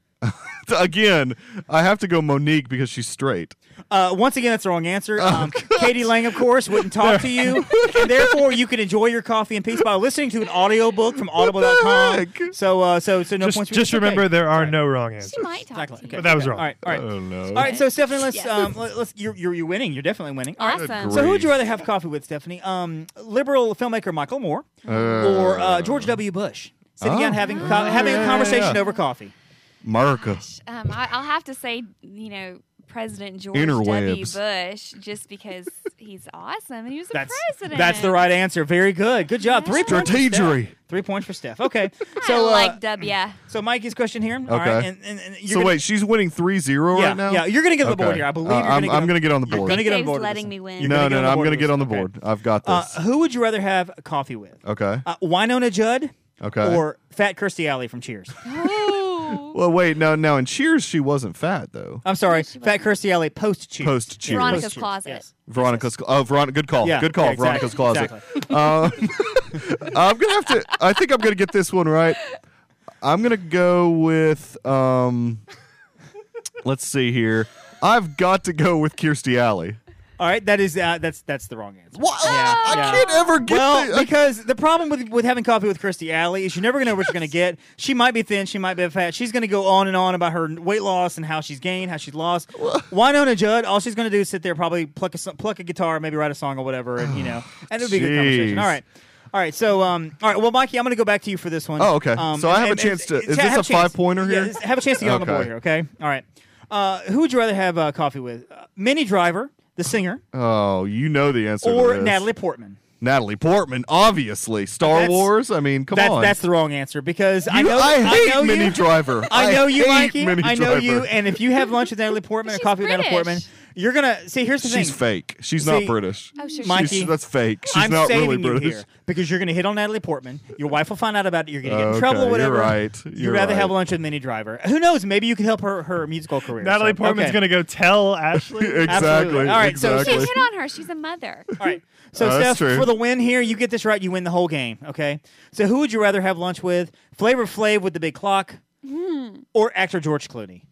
Again, I have to go Monique because she's straight. Uh, once again, that's the wrong answer. Um, Katie Lang, of course, wouldn't talk to you, and therefore you could enjoy your coffee in peace by listening to an audiobook from audible dot com. heck? So, uh, so, so no Just, points. for just you. It's remember okay. there are Right. no wrong answers. She might talk Exactly. to you. Okay. But that was okay. wrong. All right. All right. Oh no. All right. So, Stephanie, let's Yes. um, let, let's you're, you're you're winning. You're definitely winning. All right. Awesome. So, who would you rather have coffee with, Stephanie? Um, liberal filmmaker Michael Moore or uh, George W. Bush? Sitting Oh. down having co- having yeah, a yeah, conversation yeah. over coffee. America. Um, I, I'll have to say, you know, President George Interwebs. W. Bush, just because he's awesome and he was a That's president. that's the right answer. Very good. Good job. Three points. for Steph. Strategery. Three points for Steph. Okay. So, I uh, like W. so Mikey's question here. All Okay. right. And, and, and you're So gonna, wait, she's winning three zero yeah, right now? Yeah, you're going to get on the board Okay. here. I believe Uh, you're I'm, going to get I'm going to get on the You're board. going to get on Dave's the board. with letting this me one. win. You're No, gonna no, get no. I'm board going to with get this on the one, board. okay? I've got Uh, this. who would you rather have coffee with? Okay. Uh, Winona Judd Okay. or Fat Kirstie Alley from Cheers? Ooh. Well, wait. No, no. In Cheers, she wasn't fat though. I'm sorry, she Fat Kirstie Alley post Cheers. Post Cheers. Veronica's Post-Cheers, Closet. yes. Veronica's. Oh, Veronica. Good call. Yeah, Good call. yeah, exactly, Veronica's closet. exactly. Um, I'm gonna have to. I think I'm gonna get this one right. I'm gonna go with. Um, let's see here. I've got to go with Kirstie Alley. All right, that is uh, that's that's the wrong answer. What? Yeah, I yeah. can't ever get. Well, the, because the problem with with having coffee with Kirstie Alley is you're never gonna know what you're gonna get. She might be thin, she might be fat. She's gonna go on and on about her weight loss and how she's gained, how she's lost. Winona Judd, all she's gonna do is sit there, probably pluck a so- pluck a guitar, maybe write a song or whatever, and you know, and it'll be a good conversation. Jeez. All right. All right, so um, all right. Well, Mikey, I'm going to go back to you for this one. Oh, okay. Um, So I have a and- chance to- and- is have this a chance- five-pointer here? Yeah, have a chance to get on the Okay. board here. Okay. All right. Uh, who would you rather have uh, coffee with? Uh, Minnie Driver, the singer, oh, you know the answer. or to this. Natalie Portman? Natalie Portman, obviously. Star That's- Wars. I mean, come That's on. that's the wrong answer because I You- know I hate know Minnie you. Driver. I know you, hate Mikey. Minnie I know Driver. you. And if you have lunch with Natalie Portman or She's coffee with Natalie British. Portman, you're gonna see. Here's the She's thing. fake. She's See- not British. Oh, sure. Mikey, She's, that's fake. She's I'm not saving really you British. here because you're going to hit on Natalie Portman. Your wife will find out about it. You're going to get in Okay, trouble, you're whatever. right. You'd You're rather have right. lunch with Minnie Driver. Who knows? Maybe you could help her her musical career. Natalie So, Portman's okay. going to go tell Ashley. Exactly. Absolutely. All right, so- exactly. She hit on her. She's a mother. All right. So, Oh, that's Steph, true. for the win here, you get this right, you win the whole game. Okay. So, who would you rather have lunch with? Flavor Flav with the big clock, or actor George Clooney?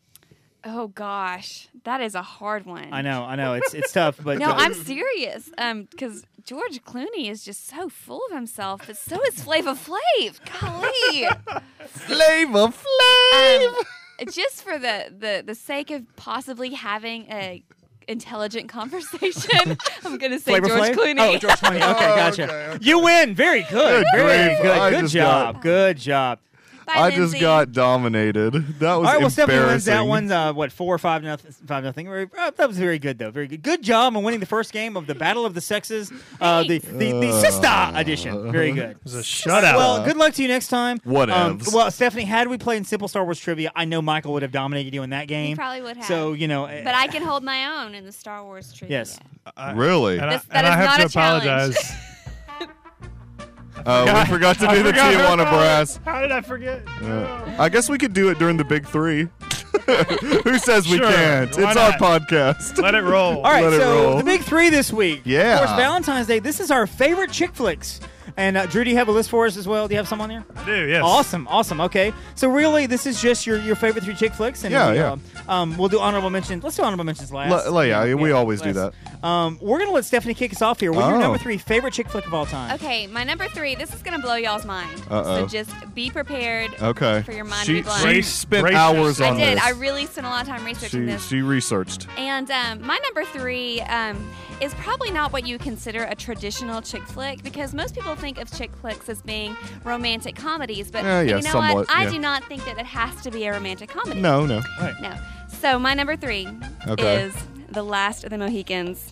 Oh gosh, that is a hard one. I know, I know, it's it's tough, but No, uh, I'm serious. Um, because George Clooney is just so full of himself, but so is Flava Flav. Golly. Flavor Flav. um, just for the, the the sake of possibly having a intelligent conversation, I'm gonna say Flavor George Flav? Clooney. Oh, George Clooney. Okay, Oh, gotcha. okay, okay. You win. Very good. Good Very grief. good. I Good just job. got- Good job. Bye, I Lindsay. just got dominated. That was All right, well, Stephanie wins that embarrassing. one. Uh, what four or five nothing? Five nothing. Very- uh, That was very good, though. Very good. Good job on winning the first game of the Battle of the Sexes, uh, the the, the sister edition. Very good. It was a shutout. Well, good luck to you next time. Um, Whatevs. well, Stephanie, had we played in Simple Star Wars Trivia, I know Michael would have dominated you in that game. He probably would have. So you know, but I can hold my own in the Star Wars trivia. Yes. I- Really? And, I, This- that and I is have not to a challenge. apologize. Uh, we forgot to I do the forgot Tijuana how- Brass. How did I forget? Uh, I guess we could do it during the big three. Who says we Sure, can't? why It's our not? podcast. Let it roll. All right, Let it so roll. the big three this week. Yeah. Of course, Valentine's Day. This is our favorite chick flicks. And uh, Drew, do you have a list for us as well? Do you have some on there? I do, yes. Awesome, awesome. Okay, so really, this is just your, your favorite three chick flicks, and Yeah, we, yeah. uh, um, we'll do honorable mentions. Let's do honorable mentions last. Le- le- yeah, we always do last. Um, we're gonna let Stephanie kick us off here. What's your Oh. number three favorite chick flick of all time? Okay, my number three. This is gonna blow y'all's mind. Uh-oh. So just be prepared. Okay. For your mind she, to be blown. she Brace- spent brace hours I on did. this. I really spent a lot of time researching she, this. she researched. And um, my number three um, is probably not what you consider a traditional chick flick because most people think of chick flicks as being romantic comedies. But Uh, yeah, you know somewhat, what? I yeah. do not think that it has to be a romantic comedy. No, no. No. So my number three Okay. is The Last of the Mohicans.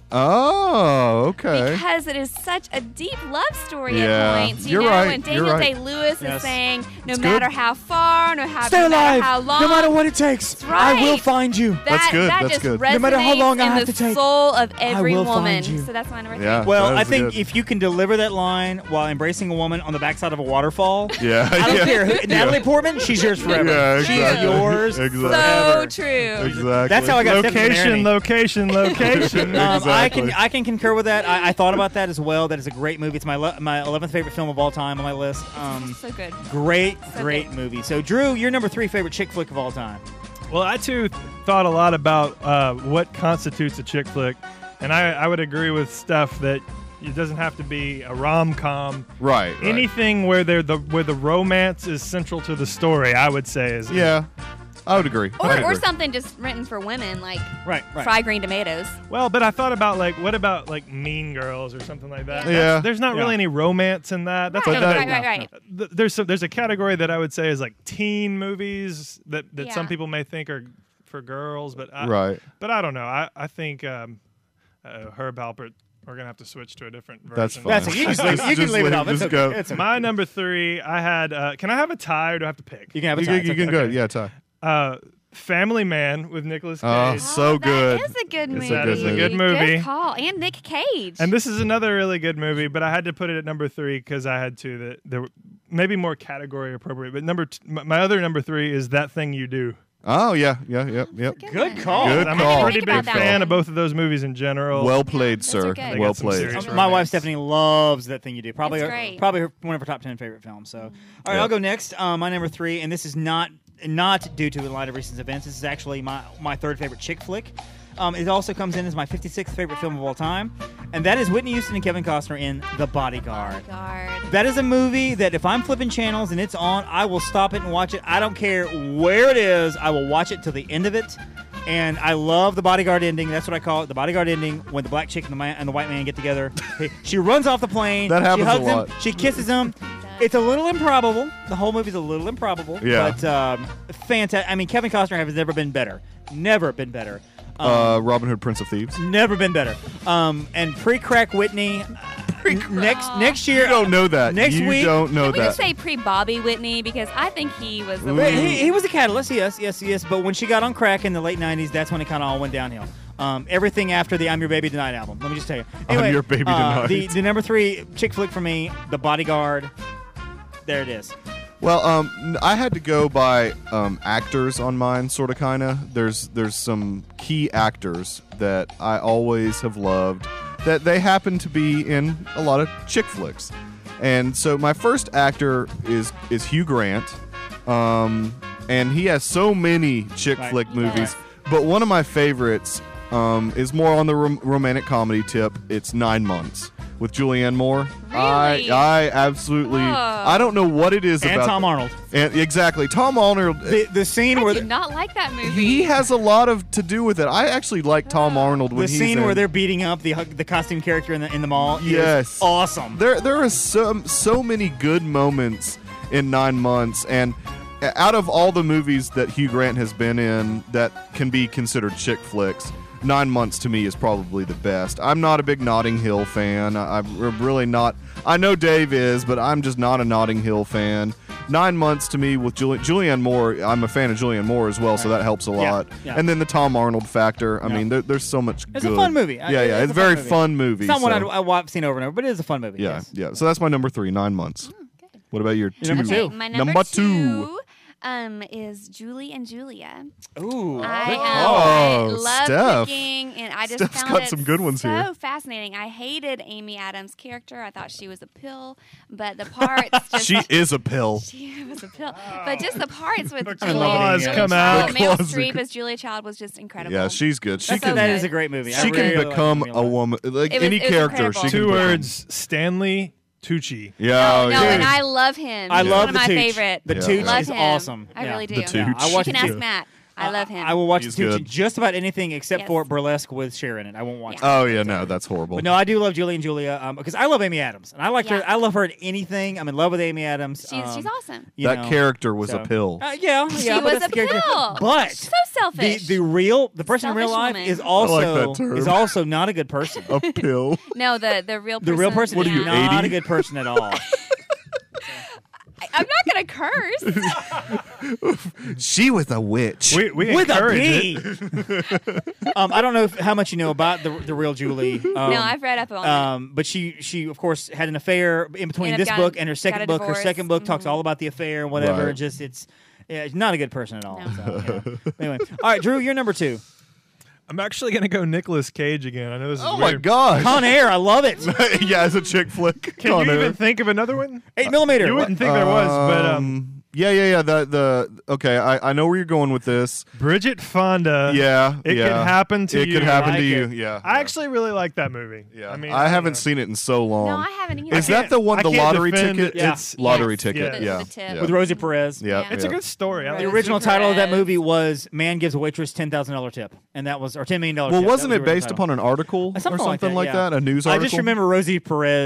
Oh, okay. Because it is such a deep love story Yeah, at points. You you're know, right, and you're Daniel right. Day-Lewis Yes. is saying, no It's matter good. how far, no, how, Stay no matter alive, how long. no matter what it takes. right. I will find you. That, That's good, That that's just good. resonates No matter how long I in have the to take, soul of every will woman. find you. So that's my number three. Yeah. Well, that I is think good. if you can deliver that line while embracing a woman on the backside of a waterfall, Yeah. I don't yeah. care. Who, Natalie Portman, she's yours forever. Yeah, She's exactly. yours Exactly. forever. So true. Exactly. That's how I got Stephanie Location, Maroney. location, location. Um, I can Exactly. I can concur with that. I, I thought about that as well. That is a great movie. It's my le- my eleventh favorite film of all time on my list. Um, So good. great, So great good. movie. So, Drew, your number three favorite chick flick of all time. Well, I too thought a lot about uh, what constitutes a chick flick, and I, I would agree with Steph that it doesn't have to be a rom com. Right. right. Anything where they're the where the romance is central to the story, I would say is Yeah. I would agree. Or, I or agree. something just written for women, like Right, right. fried green tomatoes. Well, but I thought about like what about like Mean Girls or something like that. Yeah. Yeah. That's- There's not Yeah. really any romance in that. That's Right, kind of right, right, right. th- there's some, there's a category that I would say is like teen movies that, that some Yeah. people may think are for girls, but I, Right. But I don't know. I I think um, uh, Herb Alpert we're gonna have to switch to a different version. That's fine. That's it. You, just leave, you can Just leave it leave- off. It's just okay. go. It's okay. My number three, I had. Uh, can I have a tie or do I have to pick? You can have a You, tie. can- you It's can okay. go. Yeah, Ty. Uh, Family Man with Nicolas Cage. Oh, so good. That is a good It's movie. a good movie. Good movie. Good call. And Nick Cage. And this is another really good movie, but I had to put it at number three because I had to. That there were maybe more category appropriate. But number t- my my other number three is That Thing You Do. Oh yeah, yeah, yep, yep. Good Good one. call. Good I'm call. a pretty Think about big that fan one. of both of those movies in general. Well played, those sir. are good. They Well got some played. serious My wife romance. Stephanie loves That Thing You Do. Probably, It's her, great. probably her, one of her top ten favorite films. So, all right, Yeah. I'll go next. Um, my number three, and this is not not due to a lot of recent events. This is actually my my third favorite chick flick. Um, it also comes in as my fifty-sixth favorite film of all time, and that is Whitney Houston and Kevin Costner in The Bodyguard. Bodyguard. That is a movie that if I'm flipping channels and it's on, I will stop it and watch it. I don't care where it is. I will watch it till the end of it. And I love the Bodyguard ending. That's what I call it, the Bodyguard ending, when the black chick and the, man, and the white man get together. He- she runs off the plane. That happens she hugs a lot. Him, she kisses him. It's a little improbable. The whole movie's a little improbable. Yeah. But um, fantastic. I mean, Kevin Costner has never been better. Never been better. Um, Uh, Robin Hood, Prince of Thieves. Never been better. Um, and pre-crack Whitney. uh, next next year. You don't know that. Next you week. don't know Can we that. just say pre-Bobby Whitney because I think he was the Ooh. But one. he, he was a catalyst, yes, yes, yes. But when she got on crack in the late nineties, that's when it kind of all went downhill. Um, everything after the "I'm Your Baby Tonight" album. Let me just tell you. Anyway, Your Baby uh, Tonight. The, the number three chick flick for me, The Bodyguard. There it is. Well, um, n- I had to go by um, actors on mine, sort of, kind of. There's there's some key actors that I always have loved that they happen to be in a lot of chick flicks, and so my first actor is is Hugh Grant, um, and he has so many chick Right. flick He movies. does. But one of my favorites um, is more on the rom- romantic comedy tip. It's Nine Months with Julianne Moore. Really? I I absolutely Oh. I don't know what it is And about Tom Arnold. and exactly, Tom Arnold. The the scene I where did the, not like that movie. he has a lot of to do with it. I actually like Tom Arnold when the he's scene in. where they're beating up the the costume character in the in the mall. is Yes. awesome. There there are so so many good moments in Nine Months, and out of all the movies that Hugh Grant has been in that can be considered chick flicks, Nine Months to me is probably the best. I'm not a big Notting Hill fan. I, I'm really not. I know Dave is, but I'm just not a Notting Hill fan. Nine Months to me with Juli- Julianne Moore. I'm a fan of Julianne Moore as well, so that helps a Yeah, lot. yeah. And then the Tom Arnold factor. I Yeah. mean, there, there's so much. It's good. a fun movie. Yeah, Uh, yeah, it's it's a a very fun movie. fun movie. It's not one so- I've, I've seen over and over, but it is a fun movie. yeah, yes. yeah. So that's my number three. Nine Months. What about your two? Your number Okay, two. my number, Number two, two. um, is Julie and Julia. Ooh. I, good um, call. I Oh, love Steph. cooking, and I just Steph's found got it some good ones so here. fascinating. I hated Amy Adams' character. I thought she was a pill, but the parts just She is a pill. she was a pill. But just the parts with The Julia, claws Julia come Child, out. The Meryl claws are Streep co- as Julia Child was just incredible. Yeah, she's good. She That's so a- can. that good. is a great movie. I She can really like become that movie a lot. woman. Like It was- any it was character, incredible. she can Two become. words: Stanley Tucci. Yeah, No, yeah. and I love him. I He's love one of the my Tooch. favorite. The Yeah. Tooch love is him. awesome. I Yeah. really do. The Tooch. Yeah, I You watched can the ask Tooch. Matt. I love him. I will watch He's the Tooch good. in just about anything except Yes. for Burlesque with Cher in it. I won't watch Yeah. it. Oh yeah, no, that's horrible. But no, I do love Julie and Julia um, because I love Amy Adams and I like her. Yeah. I love her in anything. I'm in love with Amy Adams. she's um, she's awesome. you that know, character was so- a pill. Uh, yeah, She yeah, but was that's a the character. pill. But So the selfish. the real the person in real Selfish life woman. is I also like that term. is also not a good person. a pill. no, the the real person. The real person What is are you, not eighty? a good person at all. I, I'm not gonna curse. She was a witch. We, we With a encourage B. it. um, I don't know if, how much you know about the the real Julie. Um, no, I've read up on it. Um, but she, she of course had an affair in between Ended this up book got- and her got second a book. Her divorce. second book talks Mhm. all about the affair and whatever. Right. Just it's, yeah, it's not a good person at all. No. So, yeah. Anyway, all right, Drew, you're number two. I'm actually gonna go Nicolas Cage again. I know this is Oh my weird. gosh. Con Air, I love it. yeah, as a chick flick. Can Con you Air. even think of another one? Eight millimeter. You wouldn't think there was, but um, yeah, yeah, yeah. The the okay. I, I know where you're going with this. Bridget Fonda. Yeah, It yeah. could happen to It you. could happen like to you. it. Yeah. I actually really like that movie. Yeah. I mean, I haven't uh, seen it in so long. no, I haven't either. Is that the one, I the can't lottery defend ticket? it. Yeah. It's lottery Yes. ticket. The- Yeah. the tip. yeah. with Rosie Perez. Yeah. Yeah. It's yeah. a good story. I Right. The like Rosie original title of that Perez. movie was "Man Gives a Waitress ten thousand dollar tip," and that was or ten million dollar. Well, tip. wasn't That it was the based original upon an article title. or something like yeah. that? A news article? I just remember Rosie Perez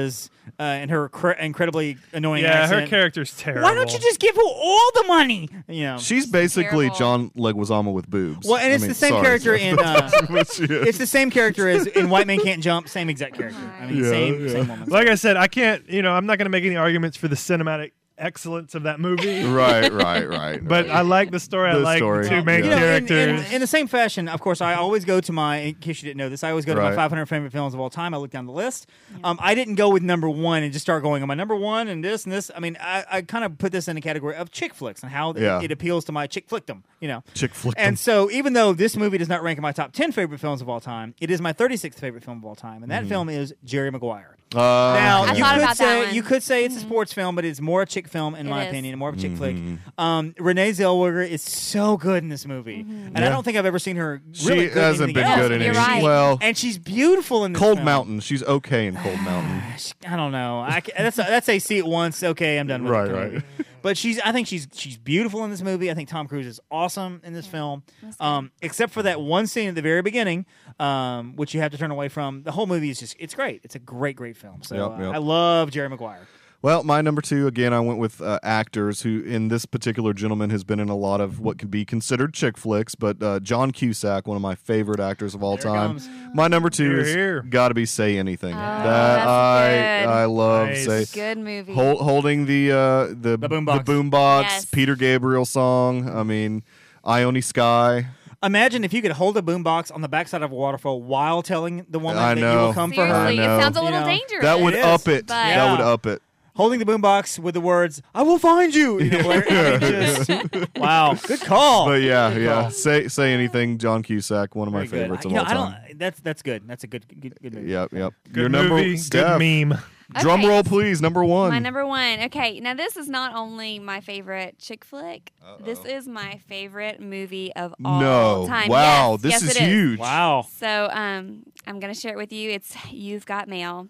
uh, and her cr- incredibly annoying Yeah, accent. her character's terrible. Why don't you just give her all the money? You know. She's basically Terrible. John Leguizamo with boobs. Well, and I it's mean, the same sorry. character in. Uh, But she is. it's the same character as in White Man Can't Jump. Same exact character. I mean, Yeah, same yeah. same woman. Like I said, I can't. You know, I'm not going to make any arguments for the cinematic excellence of that movie. right, right, right. But right. I like the story. I The like story, the two main You know, in, characters. in, in the same fashion, of course, I always go to my. In case you didn't know this, I always go to my Right. five hundred favorite films of all time. I look down the list. Um, I didn't go with number one and just start going on my number one and this and this. I mean, I, I kind of put this in the category of chick flicks and how Yeah. it, it appeals to my chick flickdom. You know, Chick flick. and so, even though this movie does not rank in my top ten favorite films of all time, it is my thirty-sixth favorite film of all time, and that Mm-hmm. film is Jerry Maguire. uh, Now, I you thought could about that say one. you could say it's a sports film, but it's more a chick film in It my is. opinion, more of a chick flick. Mm-hmm. Um, Renee Zellweger is so good in this movie, and I Yeah. don't think I've ever seen her. she Really good in hasn't anything been else. good in You're any. right. Well, And she's beautiful in this Cold film. Mountain. She's okay in Cold Mountain. I don't know. I, ca- that's a, that's a see it once. Okay, I'm done with Right, it. right. movie. But she's. I think she's she's beautiful in this movie. I think Tom Cruise is awesome in this film. Um, except for that one scene at the very beginning, um, which you have to turn away from. The whole movie is just. It's great. It's a great, great film. So Yep, uh, yep. I love Jerry Maguire. Well, my number two, again, I went with uh, actors who, in this particular gentleman, has been in a lot of what could be considered chick flicks, but uh, John Cusack, one of my favorite actors of all There it time. comes. My number two Here, is here. got to be Say Anything. that that's I good. I love. Nice. Say Good movie. Hol- holding the uh, the The boombox. boombox, Yes. Peter Gabriel song. I mean, Ione Sky. Imagine if you could hold a boombox on the backside of a waterfall while telling the woman I that you know. will come for her. Seriously, I know. it sounds a You little know, dangerous. That would It is, up it. but- That would Yeah. up it. Holding the boombox with the words "I will find you." You know, Blair- I mean, just- wow, good call. But yeah, Good yeah. call. Say say anything. John Cusack, one of my Very good. favorites You of know, all I time. don't. That's that's good. That's a good good, good movie. Yep, yep. Good Your number, movie, Steph. good meme. Drum Okay. roll, please. Number one. My number one. Okay, now this is not only my favorite chick flick. This is my favorite movie of all no. time. Wow, Yes, this yes, is it huge. Wow. So um, I'm gonna share it with you. It's You've Got Mail.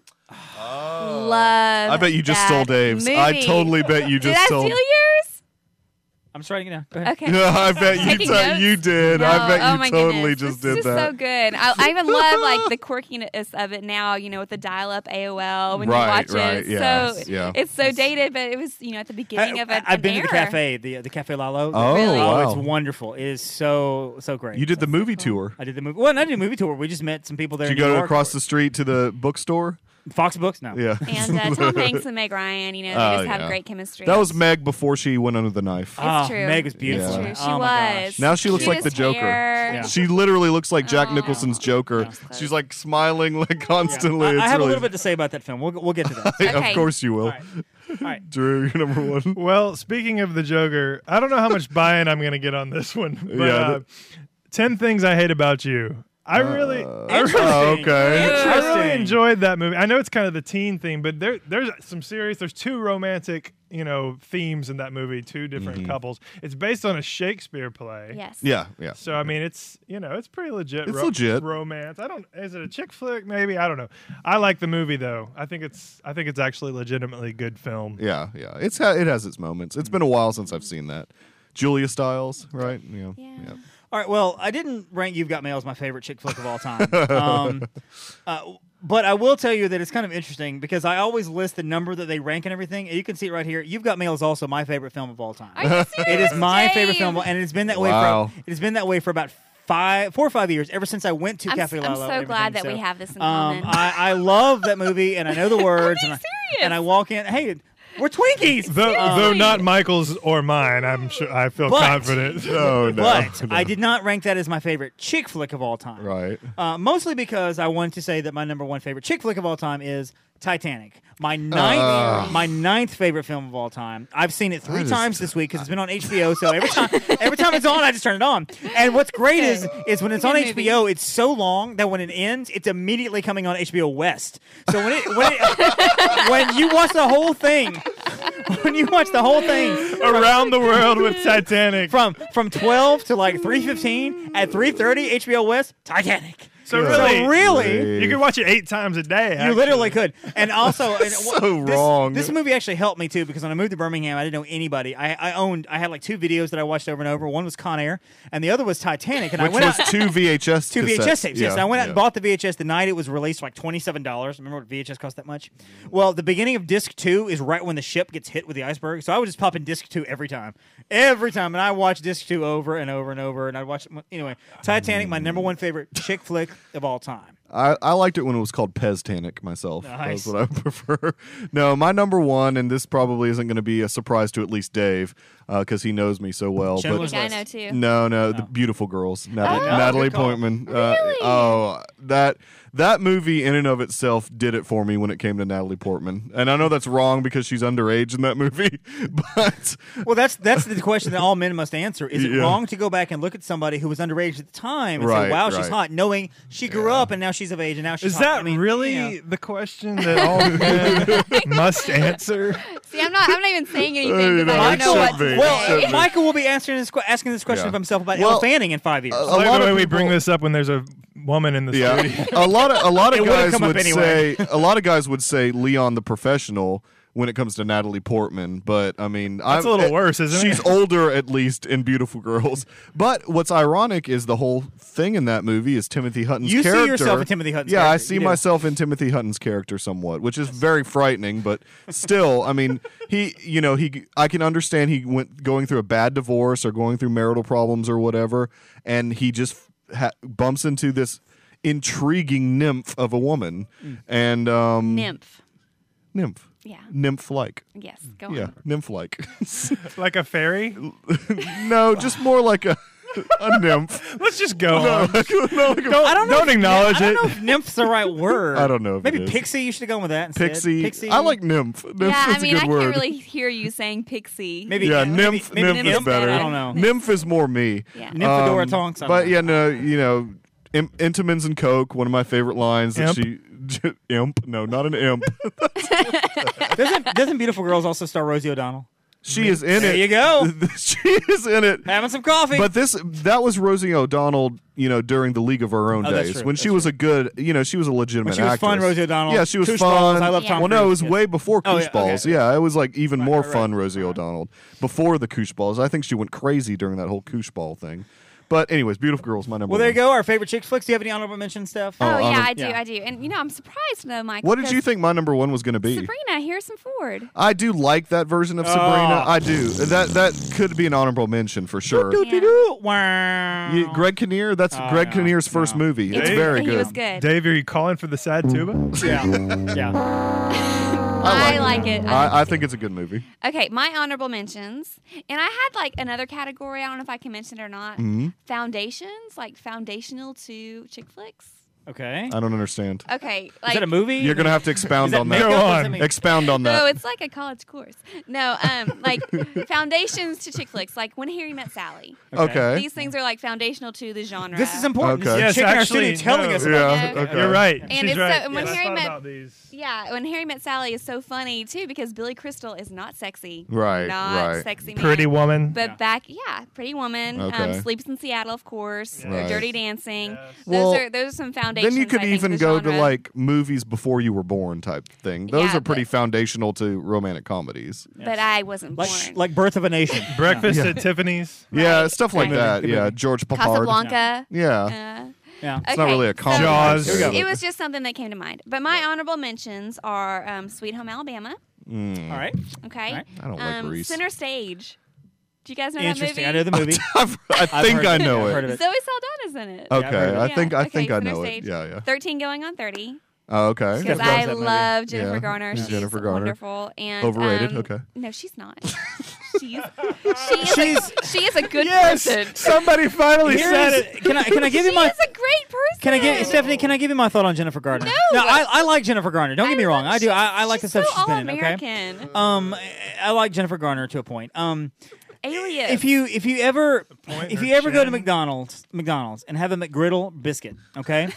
Love. I bet you just that stole Dave's. I movie. totally bet you Did just I stole. steal yours? I'm just writing it down. Go ahead. Okay. No, I bet you Taking t- notes? you did. I No, bet oh you my totally goodness. just this did is that. so good. I, I even love like the quirkiness of it now. You know, with the dial-up A O L when Right, you watch right, it. yeah, so yeah. it's so dated, but it was you know at the beginning I, of a, I've an been to the era. cafe, the the Cafe Lalo. Oh, Really? wow. it's wonderful. It is so so great. You did the movie tour. I did the movie. Well, not did a movie tour. We just met some people there. Did you in New go York. across the street to the bookstore? Fox Books? No. Yeah. And uh, Tom Hanks and Meg Ryan, you know, they Oh, just have yeah. great chemistry. That was Meg before she went under the knife. Oh, true. Meg was beautiful. It's Yeah. true. She Oh, my was. gosh. Now she looks like the Cutest Joker. hair. Yeah. She literally looks like Jack Oh. Nicholson's Joker. That was close. She's like smiling like constantly. I, It's I have really, a little bit to say about that film. We'll we'll get to that. Of Okay. course you will. All right. All right. Drew, you're number one. Well, speaking of the Joker, I don't know how much buy-in I'm going to get on this one. But, Yeah, uh, that- ten Things I Hate About You. I really, I really, Oh, okay. I really Interesting. enjoyed that movie. I know it's kind of the teen theme, but there, there's some serious. There's two romantic, you know, themes in that movie. Two different Mm-hmm. couples. It's based on a Shakespeare play. Yes. Yeah, yeah. So I mean, it's you know, it's pretty legit. It's legit. romance. I don't. Is it a chick flick? Maybe I don't know. I like the movie though. I think it's. I think it's actually legitimately good film. Yeah, yeah. It's ha- it has its moments. It's been a while since I've seen that. Julia Stiles, right? Yeah. Yeah. yeah. All right. Well, I didn't rank You've Got Mail as my favorite chick flick of all time. Um, uh, but I will tell you that it's kind of interesting because I always list the number that they rank and everything. And you can see it right here. You've Got Mail is also my favorite film of all time. Are you serious, It is my Dave? favorite film, and it's been that way Wow. for it has been that way for about five, four or five years, ever since I went to I'm, Cafe I'm Lalo. so and glad that everything. we So, have this in Um, common. I, I love that movie, and I know the words. being and, I, serious. and I walk in. Hey, we're Twinkies. Though, Um, though not Michael's or mine, I'm sure I feel But- confident. No, no. But no. I did not rank that as my favorite chick flick of all time. Right. Uh, mostly because I wanted to say that my number one favorite chick flick of all time is Titanic. My ninth, Ah. my ninth favorite film of all time. I've seen it three That is- times this week because it's been on H B O. So every time, every time it's on, I just turn it on. And what's great is, is when it's on Good H B O, it's so long that when it ends, it's immediately coming on H B O West. So when it when it, when you watch the whole thing, when you watch the whole thing, Around the world with Titanic. from from twelve to like three fifteen at three thirty H B O West, Titanic. So Good really, So really, grief. you could watch it eight times a day. you actually. literally could. And also, and So this, wrong. This movie actually helped me too because when I moved to Birmingham, I didn't know anybody. I, I owned, I had like two videos that I watched over and over. One was Con Air, and the other was Titanic. And Which I went was out, two V H S two V H S cassettes. tapes. Yeah, Yes, and I went out yeah. and bought the V H S the night it was released for like twenty-seven dollars. Remember what V H S cost that much? Well, the beginning of disc two is right when the ship gets hit with the iceberg. So I would just pop in disc two every time, every time, and I watched disc two over and over and over. And I'd watch anyway. Titanic, my number one favorite chick flick of all time. I, I liked it when it was called Pez-tanic myself. Nice. That's what I prefer. No, my number one, and this probably isn't going to be a surprise to at least Dave because he knows me so well. Schindler's But I List. know too. no, no, the Beautiful Girls, Natalie, Oh, Natalie good call. Portman. Uh, Really? oh, that that movie in and of itself did it for me when it came to Natalie Portman. And I know that's wrong because she's underage in that movie, but Well, that's that's the question that all men must answer. Is it Yeah. wrong to go back and look at somebody who was underage at the time and Right, say, "Wow, she's right. hot," knowing she grew up and now she's of age and now she's Is hot? that I mean, really you know. the question that all men must answer? See, I'm not. I'm not even saying Uh, anything you because know, I it don't know should what to be. say. Well, Should be. Michael will be answering this, que- asking this question Yeah. of himself about Well, Elle Fanning in five years. a I like lot the way of we people- bring this up when there's a woman in the yeah, studio. a lot of a lot It of would've guys come up would anyway. say a lot of guys would say Leon the Professional when it comes to Natalie Portman, but I mean, That's I'm, a little worse, isn't she's it? older at least in Beautiful Girls. But what's ironic is the whole thing in that movie is Timothy Hutton's You see character. yourself in Timothy Hutton's Yeah, I character. see You do. myself in Timothy Hutton's character somewhat, which is very frightening. But still, I mean, he, you know, he, I can understand he went going through a bad divorce or going through marital problems or whatever, and he just ha- bumps into this intriguing nymph of a woman, Mm. and um, Nymph. nymph, Yeah. nymph-like. Yes. Go Yeah, on. nymph-like. Like a fairy? No, just more like a a nymph. Let's just go No, on. like, no, like a- Don't, I don't know. don't if, acknowledge I it. don't know if nymph's the right word. I don't know if Maybe it is. pixie. You should have gone with that instead. Pixie. Pixie. I like nymph. Nymph Yeah, is I mean, a I good can't word. really hear you saying pixie. Maybe Yeah, maybe- nymph. maybe nymph, nymph is better. better. I don't know. Nymph is more me. Yeah. Nymphadora Um, Tonks. I don't But know. yeah, no, you know, Im- Intamins and Coke. One of my favorite lines that Imp. she imp. No, not an imp. doesn't doesn't Beautiful Girls also star Rosie O'Donnell? She is in There it. you go. She is in it. Having some coffee. But this that was Rosie O'Donnell, you know, during the League of Her Own Oh, that's days true, when that's she was a good, you know, she was a legitimate When she was actress. fun, Rosie O'Donnell. Yeah, she was Koosh fun. Balls, I love Tom Well, no, it was Cruise, yes. way before Oh, Koosh yeah, okay, Balls. okay. Yeah, it was like even Right, more right, fun, right. Rosie O'Donnell before the Koosh Balls. I think she went crazy during that whole Koosh Ball thing. But anyways, Beautiful Girls, my number well, there you one. go. Our favorite chick flicks. Do you have any honorable mention stuff? Oh, Oh, yeah, honor- I do. yeah. I do. And, you know, I'm surprised, though, Mike. What did you because think my number one was going to be? Sabrina, Harrison Ford. I do like that version of Sabrina. Oh. I do. That that could be an honorable mention for sure. Yeah. Wow. You- Greg Kinnear, that's Oh, Greg no, Kinnear's first no. movie. It's Dave? very He good. was good. Dave, are you calling for the sad tuba? Yeah. Yeah. I like it. I I, I think it's a good movie. Okay, my honorable mentions, and I had like another category. I don't know if I can mention it or not. Mm-hmm. Foundations, like foundational to chick flicks. Okay. I don't understand. Okay, like Is that a movie? You're gonna have to expound Is that on makeup? that. Go What does on. that mean? Expound on no, that. it's like a college course. No, um, like foundations to chick flicks, like When Harry Met Sally. Okay. These things are like foundational to the genre. This is important. Okay. This is Yes, a chick in our actually, studio telling no. us about Yeah. Yeah. Okay. You're right. And She's it's right. so- when Yes. Harry I thought met- about these. Yeah, When Harry Met Sally is so funny too because Billy Crystal is not sexy. Right, Not right. sexy man. Pretty woman. But Yeah. back, yeah, Pretty Woman, Okay. um, Sleeps in Seattle, of course, Right. Dirty Dancing. Yes. Those Well, are those are some foundations. Then you could I think, even of the go to genre. like movies before you were born type thing. Those Yeah, are pretty but- foundational to romantic comedies. But I wasn't Like, born. like Birth of a Nation. Breakfast Yeah. at Tiffany's. Yeah, Right, stuff like right. that. Good Yeah, movie. George Papard. Casablanca. Yeah, Uh, Yeah. it's not okay, really a so- comedy. Jaws. per se, Here we It but- was just something that came to mind. But my honorable mentions are um, Sweet Home Alabama. Mm. All right. Okay. Right. I don't like um, Reese. Center Stage. Do you guys know Interesting. I that know movie? the movie. I've- I I've think heard I of it. know I've heard it. of it. Zoe Saldana's in it. Okay, heard of I Yeah, think I okay, think I Center know Stage. it. Yeah, yeah. thirteen going on thirty. Oh, okay. Yes, Because loves I that movie. love Jennifer Yeah. Garner. Yeah, She's Jennifer Garner. wonderful. And Overrated? um, Okay. No, she's not. she's she is, She's- a, she is a good Yes, person. somebody finally said Here's- it. Can I can I give She you my is a great person. Can I give Stephanie? Can I give you my thought on Jennifer Garner? No. I, I like Jennifer Garner. Don't get me I wrong. love- I do. I, I like she's the stuff so she's been in. Okay. all-American. Um, I like Jennifer Garner to a point. Um, Alias. if you if you ever point if in you her ever go to chin. McDonald's McDonald's and have a McGriddle biscuit, okay,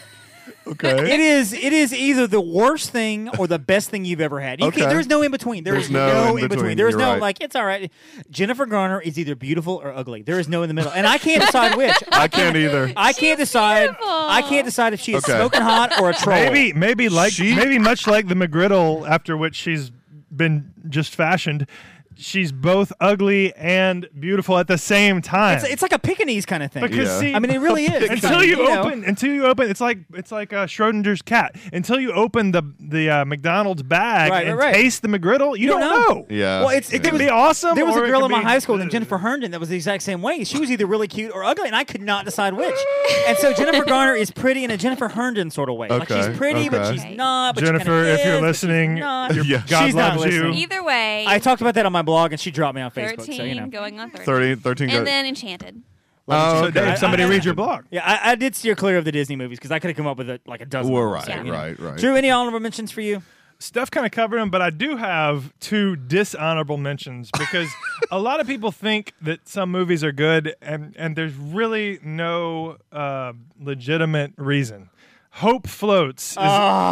Okay. It is. It is either the worst thing or the best thing you've ever had. You Okay. can't, there's no in between. There There's is no no, in in between. between. There is You're no right. like it's all right. Jennifer Garner is either beautiful or ugly. There is no in the middle, and I can't decide which. I can't either. I can't decide. beautiful. I can't decide if she is Okay. smoking hot or a troll. Maybe, maybe like, She- maybe much like the McGriddle after which she's been just fashioned. She's both ugly and beautiful at the same time. It's, it's like a Pekingese kind of thing. because Yeah. see, I mean, it really is. until you, know. open, until you open, it's like it's like uh, Schrodinger's cat. Until you open the the uh, McDonald's bag Right, and right, right. taste the McGriddle, you, don't don't know. know. Yeah. Well, it's- it It could was- be awesome. There was or a it girl could in my be- high school named Jennifer Herndon that was the exact same way. She was either really cute or ugly, and I could not decide which. And so Jennifer Garner is pretty in a Jennifer Herndon sort of way. Like Okay, she's pretty, but okay. she's Okay. not. But she Jennifer, kinda if you're is, but she's listening, not. your- Yeah. God She's not loves you. listening. Either way, I talked about that on my blog, and she dropped me on Facebook. thirteen So you know. going on thirteen. thirteen, thirteen And go- then Enchanted. Oh, So, okay. Dave, somebody I- I- read your blog. Yeah, I, I did steer clear of the Disney movies because I could have come up with a, like a dozen. We're more, right, so, you know. right, right. Drew, any honorable mentions for you? Steph kind of covered them, but I do have two dishonorable mentions because a lot of people think that some movies are good, and, and there's really no uh, legitimate reason. Hope Floats is, is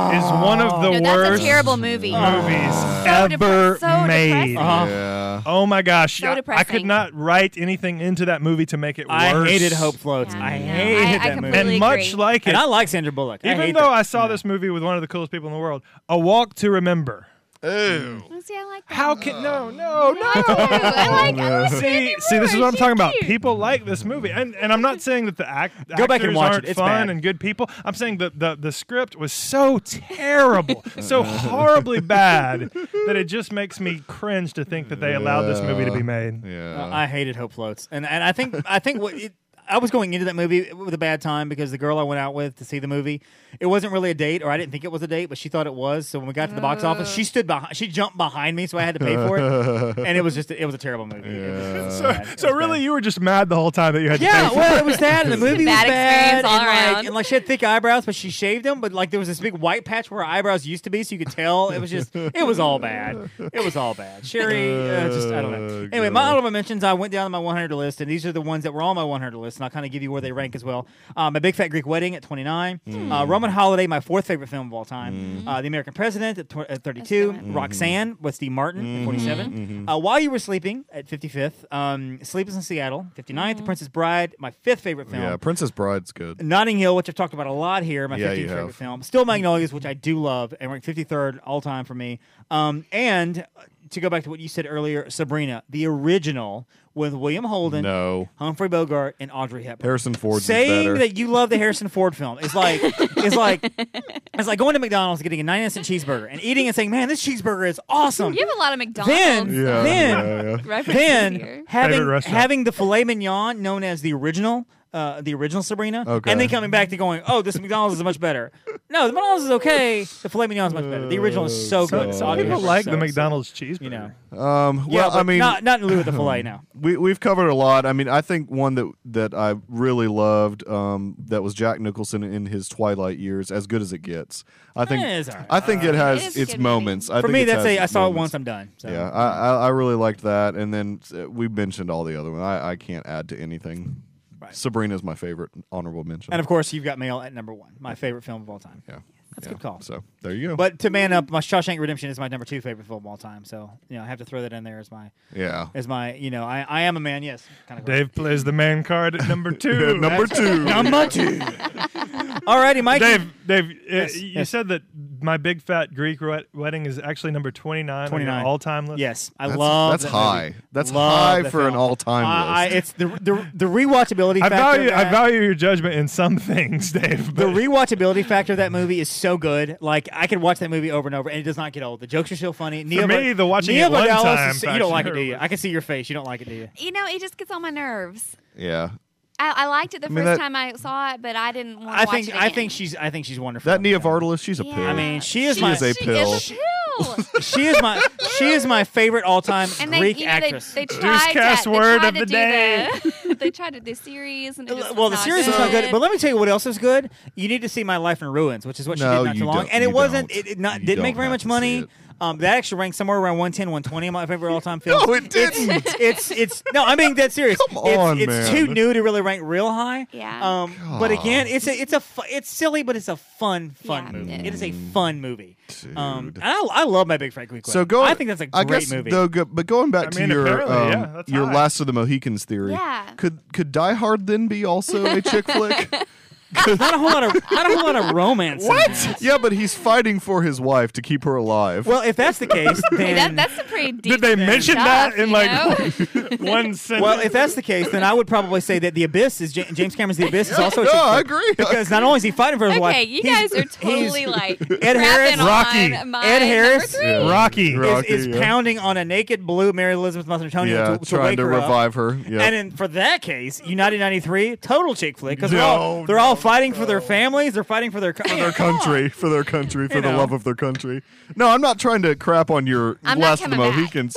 one of the No, that's worst a terrible movie. movies So ever depre- so made. depressing. Uh-huh. Yeah. Oh my gosh! So I- I depressing. could not write anything into that movie to make it I worse. hated Hope Floats. Yeah, I no, hated I- I that movie. completely And much agree. like it, And I like Sandra Bullock. I even hate though that. I saw Yeah. this movie with one of the coolest people in the world, A Walk to Remember. Ew. See, I like that. How can no no no? I like. I like See, Mandy see, this is what I'm Moore. talking about. She's cute. People like this movie, and and I'm not saying that the act Go back and actors watch it. aren't It's fun bad. and good people. I'm saying that the the script was so terrible, so horribly bad that it just makes me cringe to think that they allowed this movie to be made. Yeah. Uh, I hated Hope Floats, and and I think I think what it, I was going into that movie with a bad time because the girl I went out with to see the movie, it wasn't really a date, or I didn't think it was a date, but she thought it was. So when we got to the box office, she stood behind, she jumped behind me, so I had to pay for it, and it was just it was a terrible movie. It was- it was So, bad. It so was really, bad. you were just mad the whole time that you had to pay Yeah, for well, it. it was that, and the movie was Bad bad, experience all and like, around. and like she had thick eyebrows, but she shaved them. But like there was this big white patch where her eyebrows used to be, so you could tell. It was just, it was all bad. It was all bad. Sherry, uh, just I don't know. Oh, Anyway, my God. honorable mentions. I went down to my one hundred list, and these are the ones that were on my one hundred list, and I'll kind of give you where they rank as well. Um, a Big Fat Greek Wedding at twenty-nine. Mm. Uh, Roman Holiday, my fourth favorite film of all time. Uh, the American President at, tw- at thirty-two. That's good. Roxanne with Steve Martin Mm-hmm. at forty-seven. Uh, While You Were Sleeping at fifty-fifth. Um, Sleepless in Seattle, fifty-ninth. The Princess Bride, my fifth favorite film. Yeah, Princess Bride's good. Notting Hill, which I've talked about a lot here, my Yeah, fifteenth you favorite have. film. Still Magnolias, which I do love, and ranked fifty-third all time for me. Um, and uh, to go back to what you said earlier, Sabrina, the original with William Holden, No. Humphrey Bogart, and Audrey Hepburn. Harrison Ford's is Saying better. that you love the Harrison Ford film is like is like it's like going to McDonald's and getting a ninety cent cheeseburger and eating and saying, "Man, this cheeseburger is awesome." You have a lot of McDonald's. Then, Yeah, then, yeah, yeah. references then here. having Favorite restaurant. having the filet mignon known as the original, uh, the original Sabrina, Okay. and then coming back to going, "Oh, this McDonald's is much better." No, the McDonald's is okay. The filet mignon is much better. The original is so Some, good. some Audrey people Hepburn, like so, the so- McDonald's cheeseburger. you know. Um, Yeah, well, I but mean, not not in lieu of the filet. No. we we've covered a lot. I mean, I think one that that I really loved um, that was Jack Nicholson in his twilight years, as good as it gets. I think Eh, it's all right. I think it has It is a its good movie. moments. I For think me, it that's has a I its saw it moments. once. I'm done. So. Yeah, I, I I really liked that, and then uh, we mentioned all the other ones. I, I can't add to anything. Right. Sabrina's my favorite honorable mention. And of course, you've got Mail at number one, my favorite film of all time. yeah, That's a yeah. good call. So there you go. But to man up, my Shawshank Redemption is my number two favorite film of all time. So you know, I have to throw that in there as my yeah, as my you know, I, I am a man. Yes, kind of. Dave plays the man card at number two. number two. Number two. Alrighty, Mike. Dave, Dave, uh, Yes, you yes. said that my big fat Greek wed- wedding is actually number twenty-nine, on twenty-nine. your all-time list. Yes, I That's, love that's that high. movie. That's Love high that for an film. all-time I, I, list. it's the the the rewatchability I factor. value of I that- value your judgment in some things, Dave. The But rewatchability factor of that movie is so good. Like I could watch that movie over and over, and it does not get old. The jokes are still funny. Nia me, Var- the watching Nia it one Vardalos time is- you don't like it, do factor- you? I can see your face. You don't like it, do you? You know, it just gets on my nerves. yeah. I, I liked it the I mean, first that- time I saw it, but I didn't want to I watch think it I again. think she's I think she's wonderful. That Nia So- Vardalos, she's a Yeah. pill. I mean, she is She my is a she pill. is a pill. she is my she is my favorite all time And they, Greek you know, actress. they, they tried cast to, they word tried of to the do day. The, they tried to do series, and it just well, was the series is not good. good, but let me tell you what else is good. You need to see My Life in Ruins, which is what she No, did not you too long, don't. and it You wasn't. don't. It, it not You didn't make don't very have much to see money. it. Um, that actually ranks somewhere around one ten, one twenty of my favorite all-time films. No, it didn't. It's, it's it's no, I'm being dead serious. Come on, it's, man. It's too new to really rank real high. Yeah. Um, but again, it's a it's a fu- it's silly, but it's a fun fun Yeah, movie. it It is a Mm. fun movie. Um, and I, I love My Big Fat Greek Wedding. So go. I think that's a I great guess, movie. Though, go, but going back I mean, to your apparently, um, yeah, that's Uh, your high. Last of the Mohicans theory, Yeah. could could Die Hard then be also a chick flick? not a whole lot of not a whole lot of romance. in that. Yeah, but he's fighting for his wife to keep her alive. Well, if that's the case, then Hey, that, that's a pretty deep. Did they mention stuff, that in you like know? one sentence? well, if that's the case, then I would probably say that The Abyss is Ja- James Cameron's The Abyss is also a no, chick I flick. agree. Because not only is he fighting for his wife, Okay, you he's- guys are totally he's- like Ed Harris, crapping Rocky. on my Ed Harris, number three. Yeah. Rocky. is, Rocky, is yeah. pounding on a naked blue Mary Elizabeth Mother-Antonio yeah, to, to trying wake to her up. revive her. Yeah. And then for that case, United ninety-three, total chick flick because they're, No, all, they're no, all fighting for their families. They're fighting for their, co- for their country, for their country, for You the know. love of their country. No, I'm not trying to crap on your I'm not Last of the coming back. Mohicans.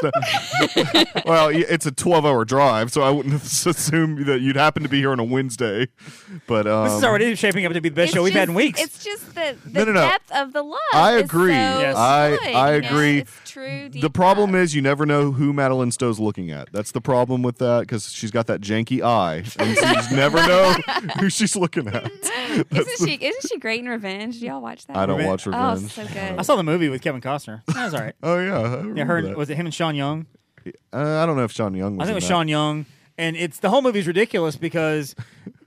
Well, y- it's a twelve-hour drive, so I wouldn't assume that you'd happen to be here on a Wednesday. But um, This is already shaping up to be the best It's show we've had in just- weeks. It's just the, the No, no, no. depth of the love. I is agree. So Yes. I- good, I you know? agree. It's true. the deep problem love. is you never know who Madeline Stowe's looking at. That's the problem with that because she's got that janky eye, and so you just never know who she's looking at. Isn't she? Isn't she great in Revenge? Do y'all watch that? I don't Revenge- watch Oh, Revenge. so good. I saw the movie with Kevin Costner. That was all right. Oh yeah, I Yeah, remember her, that. was it him and Sean Young? Uh, I don't know if Sean Young was. I think it in was that. Sean Young, and it's the whole movie's ridiculous because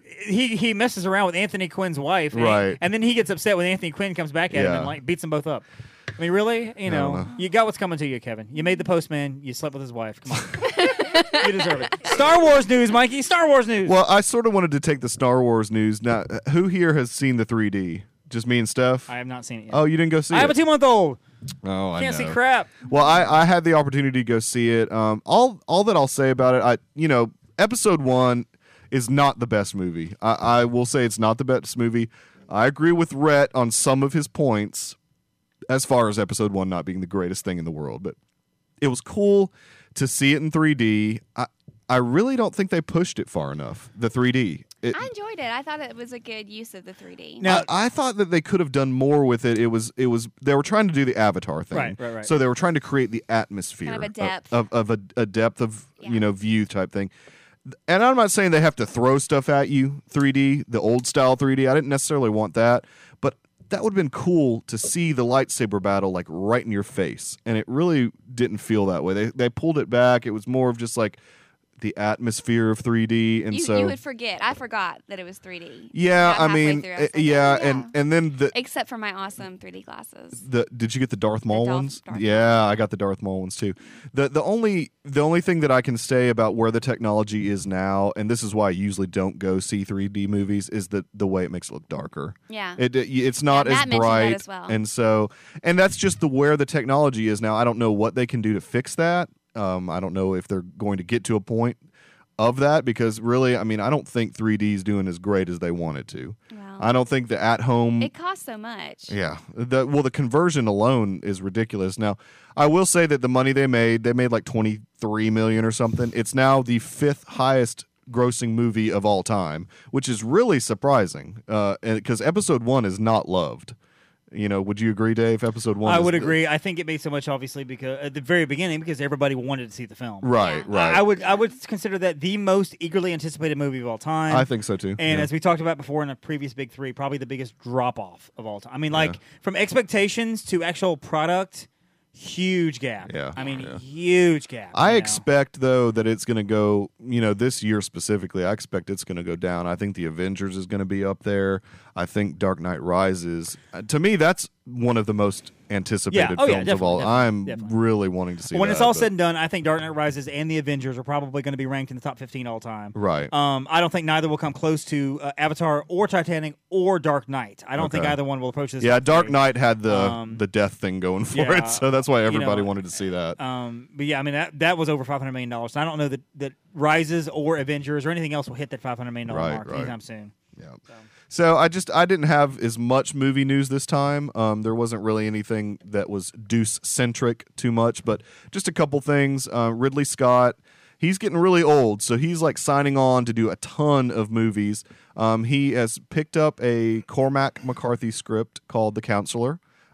he he messes around with Anthony Quinn's wife, and, Right. and then he gets upset when Anthony Quinn comes back at him Yeah. and like beats them both up. I mean, really, you know, know. you got what's coming to you, Kevin. You made the postman. You slept with his wife. Come on, you deserve it. Star Wars news, Mikey. Star Wars news. Well, I sort of wanted to take the Star Wars news. Now, who here has seen the three D? Just me and Steph. I have not seen it yet. Oh, you didn't go see I it? have a two-month-old. Oh, I Can't know. see crap. Well, I, I had the opportunity to go see it. Um, all all that I'll say about it, I you know, episode one is not the best movie. I, I will say it's not the best movie. I agree with Rhett on some of his points, as far as episode one not being the greatest thing in the world. But it was cool to see it in three D. I I really don't think they pushed it far enough. The three D. It, I enjoyed it. I thought it was a good use of the three D. Now, I, I thought that they could have done more with it. It was it was they were trying to do the Avatar thing, Right, right, right. So they were trying to create the atmosphere, Kind of a depth. of, of, of a, a depth of Yeah. you know view type thing. And I'm not saying they have to throw stuff at you three D, the old style three D. I didn't necessarily want that, but that would have been cool to see the lightsaber battle like right in your face, and it really didn't feel that way. They they pulled it back. It was more of just like the atmosphere of three D, and You, so you would forget. I forgot that it was three D. yeah, About I halfway mean, through, I was uh, like, yeah, oh, and and then the Except for my awesome three D glasses. the did you get the Darth Maul Darth- ones? Darth yeah, I got the Darth Maul ones too. The the only the only thing that I can say about where the technology is now, and this is why I usually don't go see three D movies, is that the way it makes it look darker. Yeah. It, it it's not Yeah, as Matt mentioned that bright, as well. and so and that's just the where the technology is now. I don't know what they can do to fix that. Um, I don't know if they're going to get to a point of that because really, I mean, I don't think three D is doing as great as they wanted to. Well, I don't think the at home. it costs so much. Yeah. The, well, the conversion alone is ridiculous. Now, I will say that the money they made, they made like twenty-three million or something. It's now the fifth highest grossing movie of all time, which is really surprising because episode one is not loved. You know, would you agree, Dave? Episode one. I is would the- agree. I think it made so much, obviously, because at the very beginning, because everybody wanted to see the film. Right, Yeah. right. I would I would consider that the most eagerly anticipated movie of all time. I think so too. And yeah. as we talked about before in a previous big three, probably the biggest drop off of all time. I mean, like from expectations to actual product, huge gap. Yeah, I mean, yeah. huge gap. I you know? expect though that it's going to go, you know, this year specifically. I expect it's going to go down. I think the Avengers is going to be up there. I think Dark Knight Rises. Uh, to me, that's one of the most anticipated Yeah. Oh, yeah, films of all. definitely, I'm definitely. really wanting to see. when that, it's all but- said and done, I think Dark Knight Rises and the Avengers are probably going to be ranked in the top fifteen all time. right? Um, I don't think neither will come close to uh, Avatar or Titanic or Dark Knight. I don't think Okay. either one will approach this. yeah, top Dark three. Knight had the Um, the death thing going for yeah, it, so that's why you everybody know, wanted to see that. Um, but yeah, I mean that that was over five hundred million dollars. I don't know that, that Rises or Avengers or anything else will hit that five hundred million dollar Right, mark right. anytime soon. Yeah. So I just I didn't have as much movie news this time. Um, there wasn't really anything that was Deuce centric too much, but just a couple things. Uh, Ridley Scott, he's getting really old, so he's like signing on to do a ton of movies. Um, he has picked up a Cormac McCarthy script called The Counselor.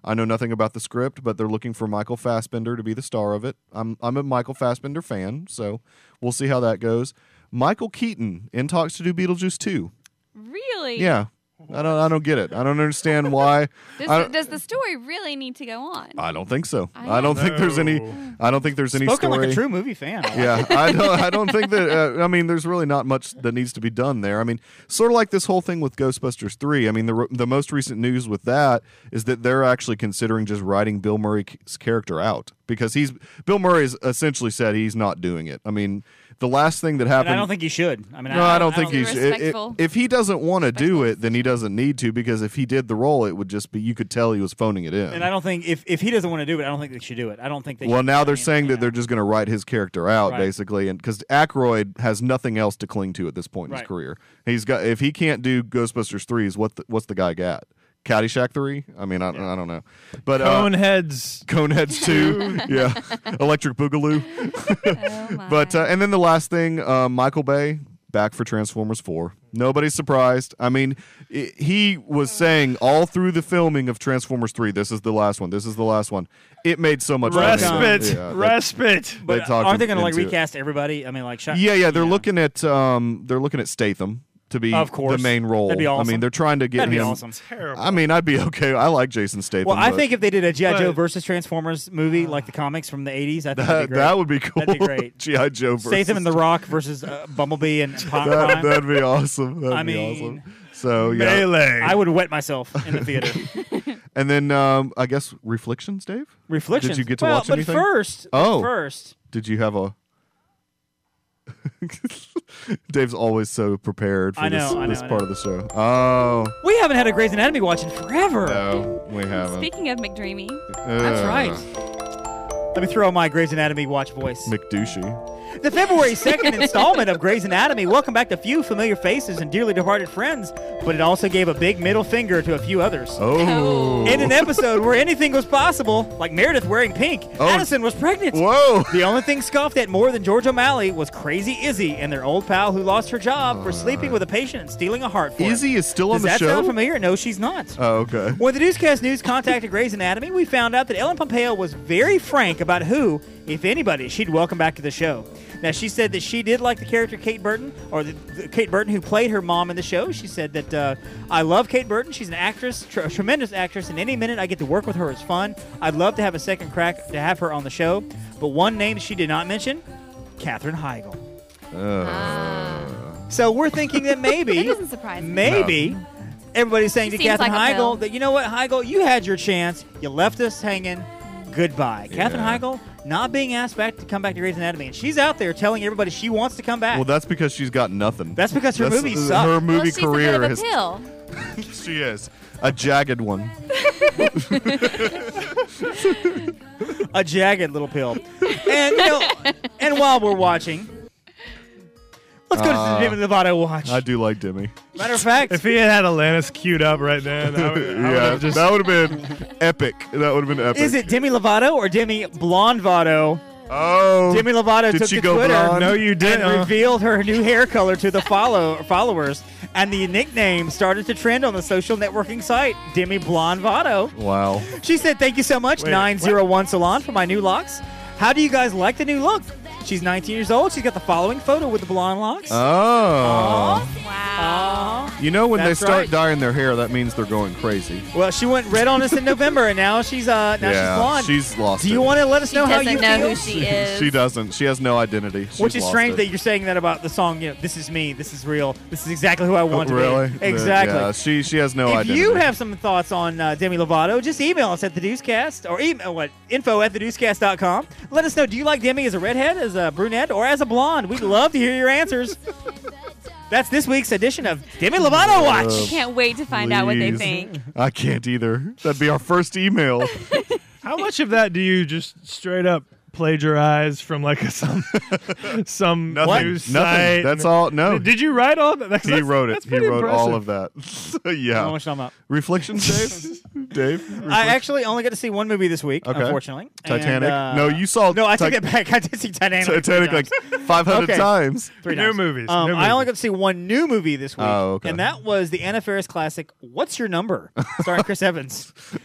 I know nothing about the script, but they're looking for Michael Fassbender to be the star of it. I'm I'm a Michael Fassbender fan, so we'll see how that goes. Michael Keaton in talks to do Beetlejuice two. Really? Yeah. I don't I don't get it. I don't understand why. Does, I the, don't- does the story really need to go on? I don't think so. I I don't think there's any. No. I don't think there's any Spoken story. like a true movie fan. Yeah, I don't. I don't think that. Uh, I mean, there's really not much that needs to be done there. I mean, sort of like this whole thing with Ghostbusters three. I mean, the the most recent news with that is that they're actually considering just writing Bill Murray's character out because he's Bill Murray has essentially said he's not doing it. I mean, the last thing that And happened. I don't think he should. I mean, No, I don't think he he should. should. If, Respectful. if he doesn't want to do Respectful. it, then he doesn't need to because if he did the role, it would just be you could tell he was phoning it in. And I don't think if, if he doesn't want to do it, I don't think they should do it. I don't think they. Well, should now do they're anything, saying you that know. they're just going to write his character out, Right. basically, and because Aykroyd has nothing else to cling to at this point in Right. his career. He's got if he can't do Ghostbusters threes, what the, what's the guy got? Caddyshack three? I mean, I, I don't know, but uh, Coneheads. Coneheads two, yeah, Electric Boogaloo. Oh my. But uh, and then the last thing, uh, Michael Bay back for Transformers four. Nobody's surprised. I mean, I he was saying all through the filming of Transformers three, this is the last one. This is the last one. It made so much money. Respite. Yeah, that- Respite. But they talked aren't they him going to like into it. recast everybody? I mean, like, Sha- Yeah, yeah, they're you know. looking at um, they're looking at Statham to be Of course. the main role. That'd be I awesome. mean, they're trying to get That'd be him. awesome. Terrible. I mean, I'd be okay. I like Jason Statham. Well, I but think if they did a G I. Joe But- versus Transformers movie like the comics from the eighties, I think that, that'd be great. that would be cool. That'd be great. G I. Joe versus Statham and The Rock versus uh, Bumblebee and Pop that, Prime. that'd be awesome. That'd I be mean- awesome. So yeah, Melee. I would wet myself in the theater. and then um, I guess Reflections, Dave. Reflections. Did you get to well, watch but anything? First, but Oh. first, Did you have a? Dave's always so prepared for I know, this, I know, this I part know. of the show. Oh we haven't had a Grey's Anatomy watch in forever. no, we haven't. Speaking of McDreamy, That's Uh, right. Let me throw on my Grey's Anatomy watch voice. McDouchey. The February second installment of Grey's Anatomy welcomed back a few familiar faces and dearly departed friends, but it also gave a big middle finger to a few others. Oh. In an episode where anything was possible, like Meredith wearing pink, Oh. Addison was pregnant. Whoa. The only thing scoffed at more than George O'Malley was Crazy Izzy and their old pal who lost her job for sleeping with a patient and stealing a heart for Izzy him. is still on Does the that show. sound familiar? No, she's not. Oh, okay. When the Newscast News contacted Grey's Anatomy, we found out that Ellen Pompeo was very frank about who, if anybody, she'd welcome back to the show. Now, she said that she did like the character Kate Burton, or the, the Kate Burton who played her mom in the show. She said that, uh, I love Kate Burton. She's an actress, tr- a tremendous actress, and any minute I get to work with her is fun. I'd love to have a second crack to have her on the show. But one name she did not mention, Katherine Heigl. So we're thinking that maybe, That doesn't surprise me. maybe, everybody's saying She to seems Katherine like a pill. Heigl that, you know what, Heigl, you had your chance. You left us hanging. Goodbye. Katherine Yeah. Heigl not being asked back to come back to Grey's Anatomy. And she's out there telling everybody she wants to come back. Well, that's because she's got nothing. That's because her That's- movies uh, suck. Her movie well, she's career a bit of a has. pill. She is a jagged one. A jagged little pill. And, you know, and while we're watching, let's go Uh, to the Demi Lovato watch. I do like Demi. Matter of fact, If he had had Atlantis queued up right then, I would, I would yeah, have just. that would have been epic. That would have been epic. is it Demi Lovato or Demi Blonde Vato? Oh, Demi Lovato did took she to go Twitter blonde? No, you didn't. and revealed her new hair color to the follow followers, and the nickname started to trend on the social networking site Demi Blonde Vato. Wow. She said, "Thank you so much, Wait, nine oh one Salon, for my new locks. How do you guys like the new look?" She's nineteen years old. She's got the following photo with the blonde locks. Oh. Wow. Aw. You know when That's they start right. dyeing their hair, that means they're going crazy. Well, she went red on us in November, and now she's uh now yeah, she's blonde. she's lost do you it. want to let us She know how doesn't you know feel? who she is. She doesn't. She has no identity. She's Which is lost strange it. that you're saying that about the song. You know, this is me. This is real. This is exactly who I want Oh, to really? be. Exactly. Yeah, she she has no If identity. you have some thoughts on uh, Demi Lovato, just email us at the Deucecast or email what info at the deucecast dot com. Let us know. Do you like Demi as a redhead, as a brunette, or as a blonde? We'd love to hear your answers. That's this week's edition of Demi Lovato Watch. Can't wait to find out what they Please. think. I can't either. That'd be our first email. How much of that do you just straight up plagiarize from like a, some some Nothing. news Nothing. site? That's all. No. Did you write all that? That's, He that's- wrote it. that's He pretty wrote all impressive. of that. How yeah. much time up? Reflections, Dave? Dave? I actually only got to see one movie this week, Okay. unfortunately. Titanic? And, uh, No, you saw No, I take Tit- that back. I did see Titanic. Titanic three like times. five hundred Okay. times. Three New times. movies, Um, new I only movies. got to see one new movie this week. Oh, okay. And that was the Anna Faris classic, What's Your Number? Starring Chris Evans.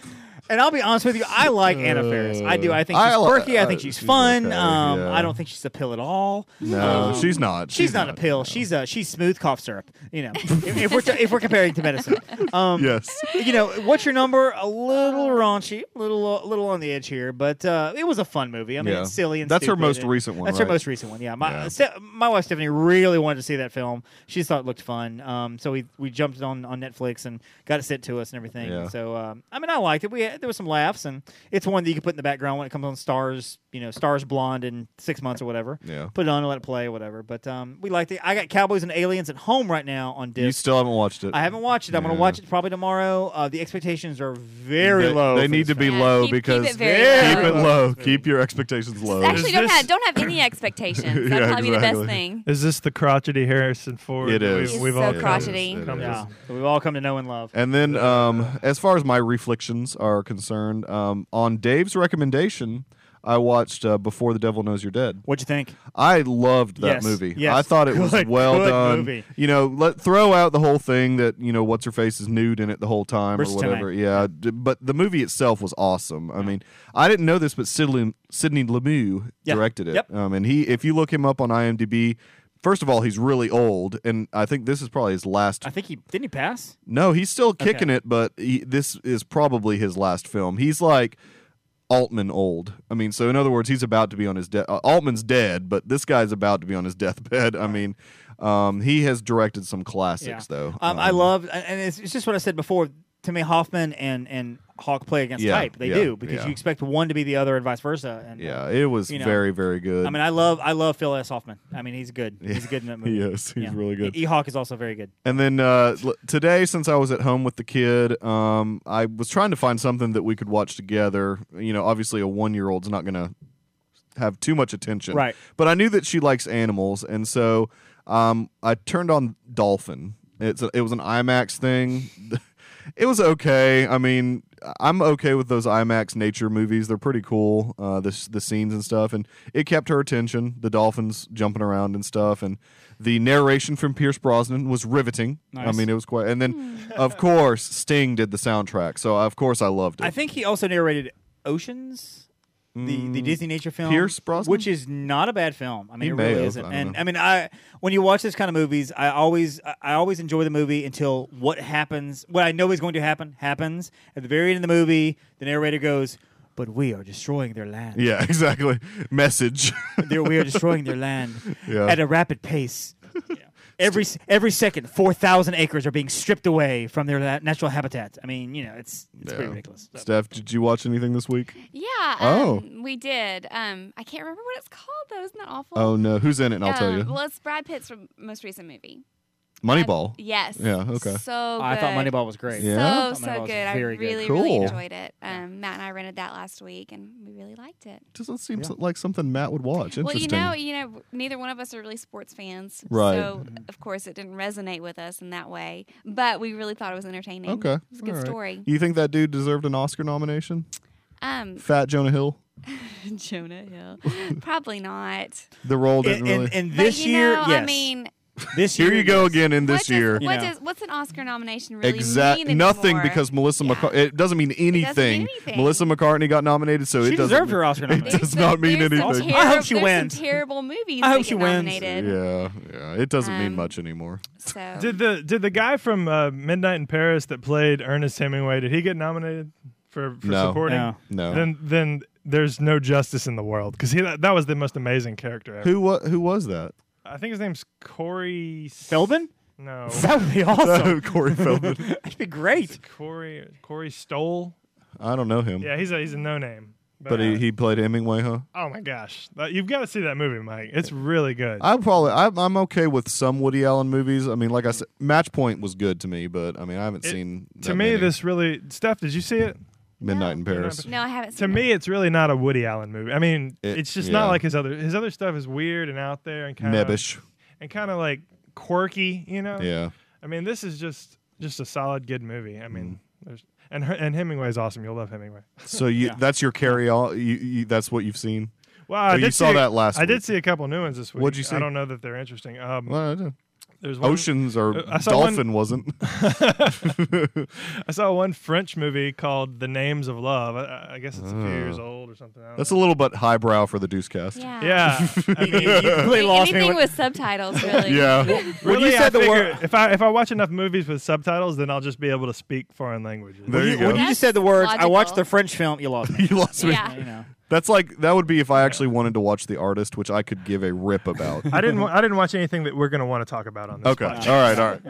And I'll be honest with you, I like Anna Faris. I do. I think she's I li- quirky. I uh, think she's she's fun. okay, um, yeah. I don't think she's a pill at all. No, Um, she's not. She's, not, a pill. no. She's a she's smooth cough syrup. You know, if, if we're if we're comparing to medicine. Um, Yes. You know, what's your number? A little raunchy, a little a little on the edge here, but uh, it was a fun movie. I mean, Yeah. it's silly and That's her stupid most and- recent one, That's right? her most recent one. Yeah, my Yeah. Ste- my wife Stephanie really wanted to see that film. She thought it looked fun. Um, so we we jumped on on Netflix and got it sent to us and everything. Yeah. So um, I mean, I liked it. We had, there was some laughs, and it's one that you can put in the background when it comes on Stars. You know, Stars Blonde in six months or whatever. Yeah. Put it on and let it play or whatever. But um, we liked it. I got Cowboys and Aliens at home right now on disc. You still haven't watched it. I haven't watched it. I'm going Yeah. to watch it probably tomorrow. Uh, the expectations are very They, low. they for need this to be film. Yeah, low keep- keep because it very keep low. it low. Keep your expectations low. Actually, Is don't this- have don't have any expectations. That'll Yeah, probably be the best exactly. thing. Is this the crotchety Harrison Ford? It that is. We've, He's we've so all It is. crotchety. It come is. Yeah, so we've all come to know and love. And then, um, as far as my reflections are concerned, um, on Dave's recommendation, I watched uh, Before the Devil Knows You're Dead. What'd you think? I loved that Yes, movie. yes. I thought it was Good, well good done. movie. You know, let throw out the whole thing that you know what's her face is nude in it the whole time Marissa or whatever. Tomei. Yeah, d- but the movie itself was awesome. I mean, I didn't know this, but Sidney, Sidney Lemieux Yeah. directed it. Yep. Um, and he, if you look him up on IMDb. First of all, he's really old, and I think this is probably his last. I think he didn't he pass. No, he's still kicking Okay. it, but he, this is probably his last film. He's like Altman old. I mean, so in other words, he's about to be on his death. Uh, Altman's dead, but this guy's about to be on his deathbed. I mean, um, he has directed some classics, though. Um, I love, and it's, it's just what I said before. To me, Hoffman and and Hawk play against Yeah, type. They yeah, do because yeah. you expect one to be the other and vice versa. And, Yeah, it was you know, very, very good. I mean, I love I love Phil S. Hoffman. I mean, he's good. He's good in that movie. He is. He's really good. E Hawk is also very good. And then uh, l- today, since I was at home with the kid, um, I was trying to find something that we could watch together. You know, obviously, a one-year-old's not going to have too much attention, Right. But I knew that she likes animals, and so um, I turned on Dolphin. It's a, it was an IMAX thing. It was okay. I mean, I'm okay with those IMAX nature movies. They're pretty cool. Uh, the the scenes and stuff, and it kept her attention. The dolphins jumping around and stuff, and the narration from Pierce Brosnan was riveting. I Nice. mean, it was quite. And then, of course, Sting did the soundtrack, so of course I loved it. I think he also narrated Oceans, the, the Disney nature film, Pierce Brosnan? which is not a bad film. I mean, He it may really have, isn't. I don't And know. I mean, I when you watch this kind of movies, I always I- I always enjoy the movie until what happens, what I know is going to happen happens. At the very end of the movie, the narrator goes, "But we are destroying their land. Yeah, exactly. Message. They're- we are destroying their land Yeah. at a rapid pace." Yeah. Every every second, four thousand acres are being stripped away from their la- natural habitat. I mean, you know, it's it's pretty Yeah. ridiculous. So- Steph, did you watch anything this week? Yeah. Oh. Um, we did. Um, I can't remember what it's called though. Isn't that awful? Oh no, who's in it? And I'll tell Um, you. Well, it's Brad Pitt's most recent movie. Moneyball. Yes. Yeah, okay. So good. I thought Moneyball was great. Yeah? So I thought so Moneyball was good. I very good. really Cool. really enjoyed it. Um, Matt and I rented that last week, and we really liked it. Doesn't seem so- like something Matt would watch. Well, Interesting. you know, you know, neither one of us are really sports fans, Right. So of course it didn't resonate with us in that way. But we really thought it was entertaining. Okay. It was a good All right. story. You think that dude deserved an Oscar nomination? Um, Fat Jonah Hill? Jonah Hill, probably not. The role In, didn't in, really. in But this you year, know, yes. I mean, this Here year, you go yes. again in what this does, year. what You know. does what's an Oscar nomination really Exact mean nothing anymore? because Melissa Yeah. McCartney. It doesn't mean anything. anything. Melissa McCartney got nominated, so She it doesn't. deserved mean- her Oscar It nomination. does There's not some- mean there's some anything. I hope she terri- there's wins. Some terrible movies. I that hope she get wins. nominated. Yeah, yeah. It doesn't mean Um, much anymore. So Did the did the guy from uh, Midnight in Paris that played Ernest Hemingway? Did he get nominated for, for No. supporting? No. No. Then then there's no justice in the world because he that, that was the most amazing character ever. Who wa- Who was that? I think his name's Corey S- Feldman? No, That would be awesome. Corey Feldman. That'd be great. Corey Corey Stoll. I don't know him. Yeah, he's a he's a no name. But he, he played Hemingway, huh? oh my gosh, That- you've got to see that movie, Mike. It's really good. I probably I'm, I'm okay with some Woody Allen movies. I mean, like I said, Match Point was good to me, but I mean, I haven't It- seen to that me, many. this really Steph. Did you see it? Midnight in Paris. no, I haven't. To Seen me, it's really not a Woody Allen movie. I mean, It- it's just yeah. not like his other his other stuff is weird and out there and kind of Nebbish. and kind of like quirky, you know. Yeah. I mean, this is just just a solid good movie. I Mm. mean, there's and her, and Hemingway's awesome. You'll love Hemingway. So you Yeah. that's your carry all. You, you that's what you've seen. Well, Oh, I you did saw see, that last I did week. see a couple new ones this week. What'd you see? I don't know that they're interesting. Um, Well, I do. There's one, Oceans or I saw Dolphin one- wasn't. I saw one French movie called The Names of Love. I, I guess it's a few years old or something. I don't That's a know. little bit highbrow for the Deucecast. Yeah. Yeah. I You, mean, you completely lost me. Anything With, with subtitles, really. Yeah. when really, you said I the figure word, if I if I watch enough movies with subtitles, then I'll just be able to speak foreign languages. There when you you, go. when you That's just said the words, I watched logical. the French film. You lost me. You lost me. Yeah. You know. That's like that would be if I actually wanted to watch The Artist, which I could give a rip about. I didn't. wa- I didn't watch anything that we're going to want to talk about on this. Okay. All podcast. right. All right.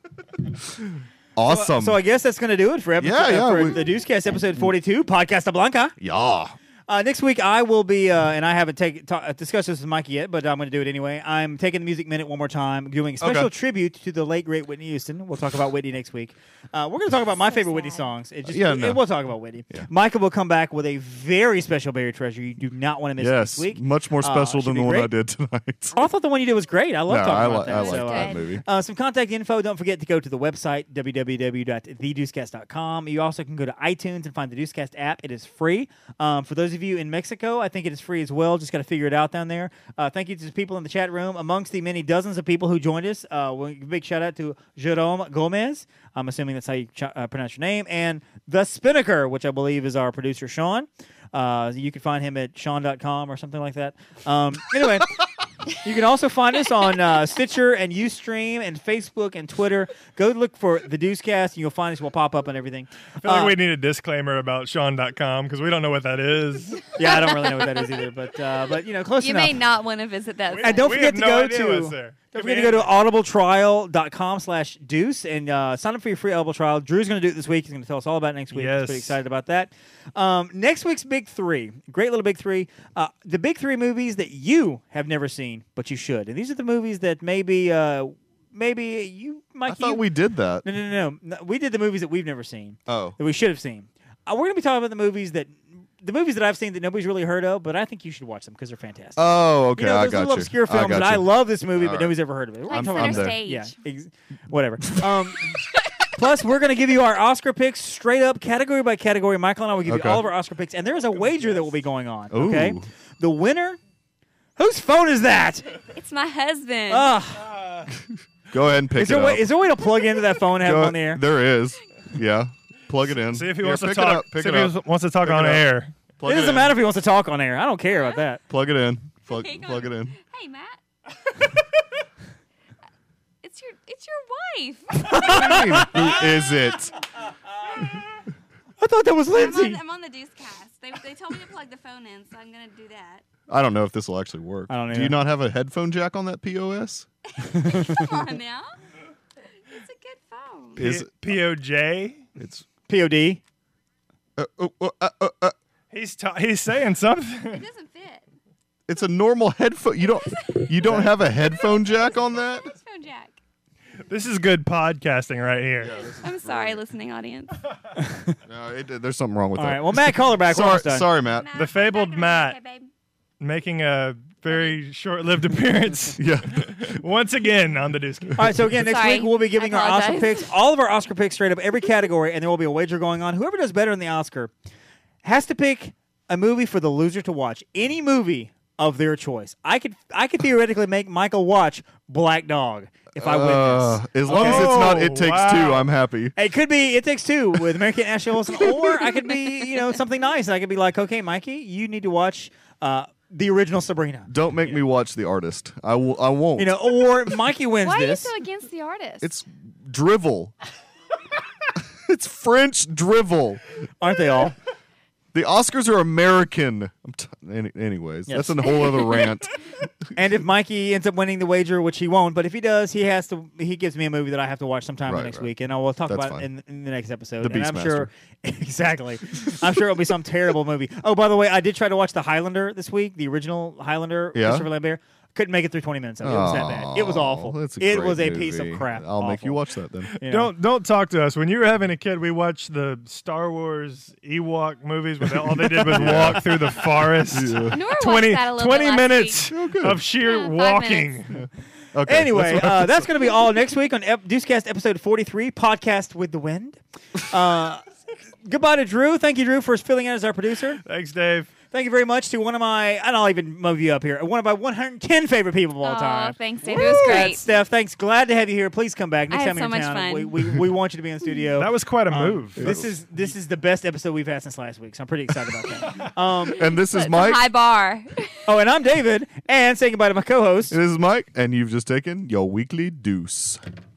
Yeah. Awesome. So I guess that's going to do it for episode Yeah, yeah, uh, for we- the Deucecast episode forty-two, Podcast Blanca. yeah. Uh, next week I will be, uh, and I haven't take, ta- discussed this with Mikey yet, but I'm going to do it anyway. I'm taking the Music Minute one more time, doing a special Okay. tribute to the late great Whitney Houston. We'll talk about Whitney next week. Uh, we're going to talk about my So favorite Whitney sad. songs. It just, Yeah, it- no. we'll talk about Whitney. Yeah. Michael will come back with a very special Buried Treasure. You do not want to miss it Yes. next week. Much more Uh, special should than be the one great. I did tonight. Oh, I thought the one you did was great. I love no, talking I, about li- that. I like So, that good. movie. Uh, some contact info. Don't forget to go to the website, w w w dot the deucecast dot com. You also can go to iTunes and find the Deucecast app. It is free. Um, for those of you in Mexico, I think it is free as well. Just got to figure it out down there. Uh, thank you to the people in the chat room. Amongst the many dozens of people who joined us, uh, well, big shout out to Jerome Gomez. I'm assuming that's how you ch- uh, pronounce your name. And The Spinnaker, which I believe is our producer, Sean. Uh, you can find him at sean dot com or something like that. Um, anyway. You can also find us on uh, Stitcher and Ustream and Facebook and Twitter. Go look for the Deucecast, and you'll find us. We'll pop up and everything. I feel like Uh, we need a disclaimer about Sean dot com because we don't know what that is. yeah, I don't really know what that is either, but uh, but you know, close You enough. may not want to visit that. And site. don't We forget have to no go idea to what's there. don't Could be forget to go to anything. audible trial dot com slash deuce and uh, sign up for your free Audible trial. Drew's going to do it this week. He's going to tell us all about it next week. I'm Yes. pretty excited about that. Um, next week's big three, great little big three. Uh, the big three movies that you have never seen, but you should. And these are the movies that maybe uh, maybe you might. I thought you, we did that. No, no, no, no, no. We did the movies that we've never seen. Oh. That we should have seen. Uh, we're going to be talking about the movies that the movies that I've seen that nobody's really heard of, but I think you should watch them because they're fantastic. Oh, okay. you know, I those got little you. obscure I films got that I you. love this movie, All but right. nobody's ever heard of it. We're like gonna center talk there. about- stage. Yeah, ex- whatever. Um, plus, we're going to give you our Oscar picks straight up, category by category. Michael and I will give Okay. you all of our Oscar picks, and there is a wager that will be going on. Ooh. Okay, the winner. Whose phone is that? It's my husband. Ugh. Go ahead and pick Is there, it a way, up. is there a way to plug into that phone and have Go- it on the air? There is. Yeah. Plug it in. See if he Here, wants to pick talk. It up. Pick see it if he up. wants to talk Pick on it up. air. Plug It doesn't in. matter if he wants to talk on air. I don't care about that. Plug it in. Plug, Hang plug it on. in. Hey, Matt. It's your it's your wife. What do you mean, who is it? I thought that was I'm Lindsay. on, I'm on the Deuce Cast. They, they told me to plug the phone in, so I'm gonna do that. I don't know if this will actually work. I don't Do you either. not have a headphone jack on that P O S? Come on now. It's a good phone. Is it? P O J. It's. P O D. Uh, uh, uh, uh, uh, uh, He's ta- he's saying something. It doesn't fit. it's a normal headphone. You don't. You don't have a headphone jack on that. Headphone jack. This is good podcasting right here. I'm sorry, listening audience. No, it, there's something wrong with All that. right. Well, Matt, call her back. We're sorry, almost done. sorry, Matt. Matt, The fabled I'm back Matt. in a minute. Okay, babe. Making a very short-lived appearance Yeah. once again on the Deuce. All right, so again, next Sorry. week we'll be giving I our Oscar apologize. picks, all of our Oscar picks straight up, every category, and there will be a wager going on. Whoever does better in the Oscar has to pick a movie for the loser to watch. Any movie of their choice. I could I could theoretically make Michael watch Black Dog if I win Uh, this. as long as it's not It Oh, Takes wow. Two, I'm happy. It could be It Takes Two with American Ashley Olsen, or I could be, you know, something nice. I could be like, okay, Mikey, you need to watch uh, the original Sabrina. Don't make me watch The Artist. I will. I won't. You know, or Mikey wins Why are you this. so against the artist? it's drivel. It's French drivel. Aren't they all? The Oscars are American. I'm t- any, anyways, Yes. that's a whole other rant. And if Mikey ends up winning the wager, which he won't, but if he does, he has to. He gives me a movie that I have to watch sometime Right, next right. week, and I will talk That's about it fine. in, in the next episode. The and I'm Beastmaster. sure, exactly. I'm sure it'll be some terrible movie. Oh, by the way, I did try to watch The Highlander this week, the original Highlander, Yeah? Christopher Lambert. Couldn't make it through twenty minutes. Of it. It was that bad. It was Aw, awful. that's a It great was a movie. piece of crap. I'll make you Awful. watch that then. You know? Don't don't talk to us. When you were having a kid, we watched the Star Wars Ewok movies where all they did was walk through the forest. Nora watched twenty, that a little twenty bit last minutes week. of sheer Yeah, five walking. minutes. Okay. Anyway, let's- uh, that's going to be all next week on Ep- Deucecast episode forty-three, Podcast with the Wind. Uh, goodbye to Drew. Thank you, Drew, for filling in as our producer. Thanks, Dave. Thank you very much to one of my, and I'll even move you up here, one of my one hundred ten favorite people of all Oh, time. thanks, David. It was That's great. Steph, thanks. Glad to have you here. Please come back next I had time you're so in much town. fun. We, we we want you to be in the studio. That was quite a Um, move. This is this is the best episode we've had since last week, so I'm pretty excited about that. Um, And this is It's a Mike. high bar. oh, and I'm David, and saying goodbye to my co-host. This is Mike, and you've just taken your weekly deuce.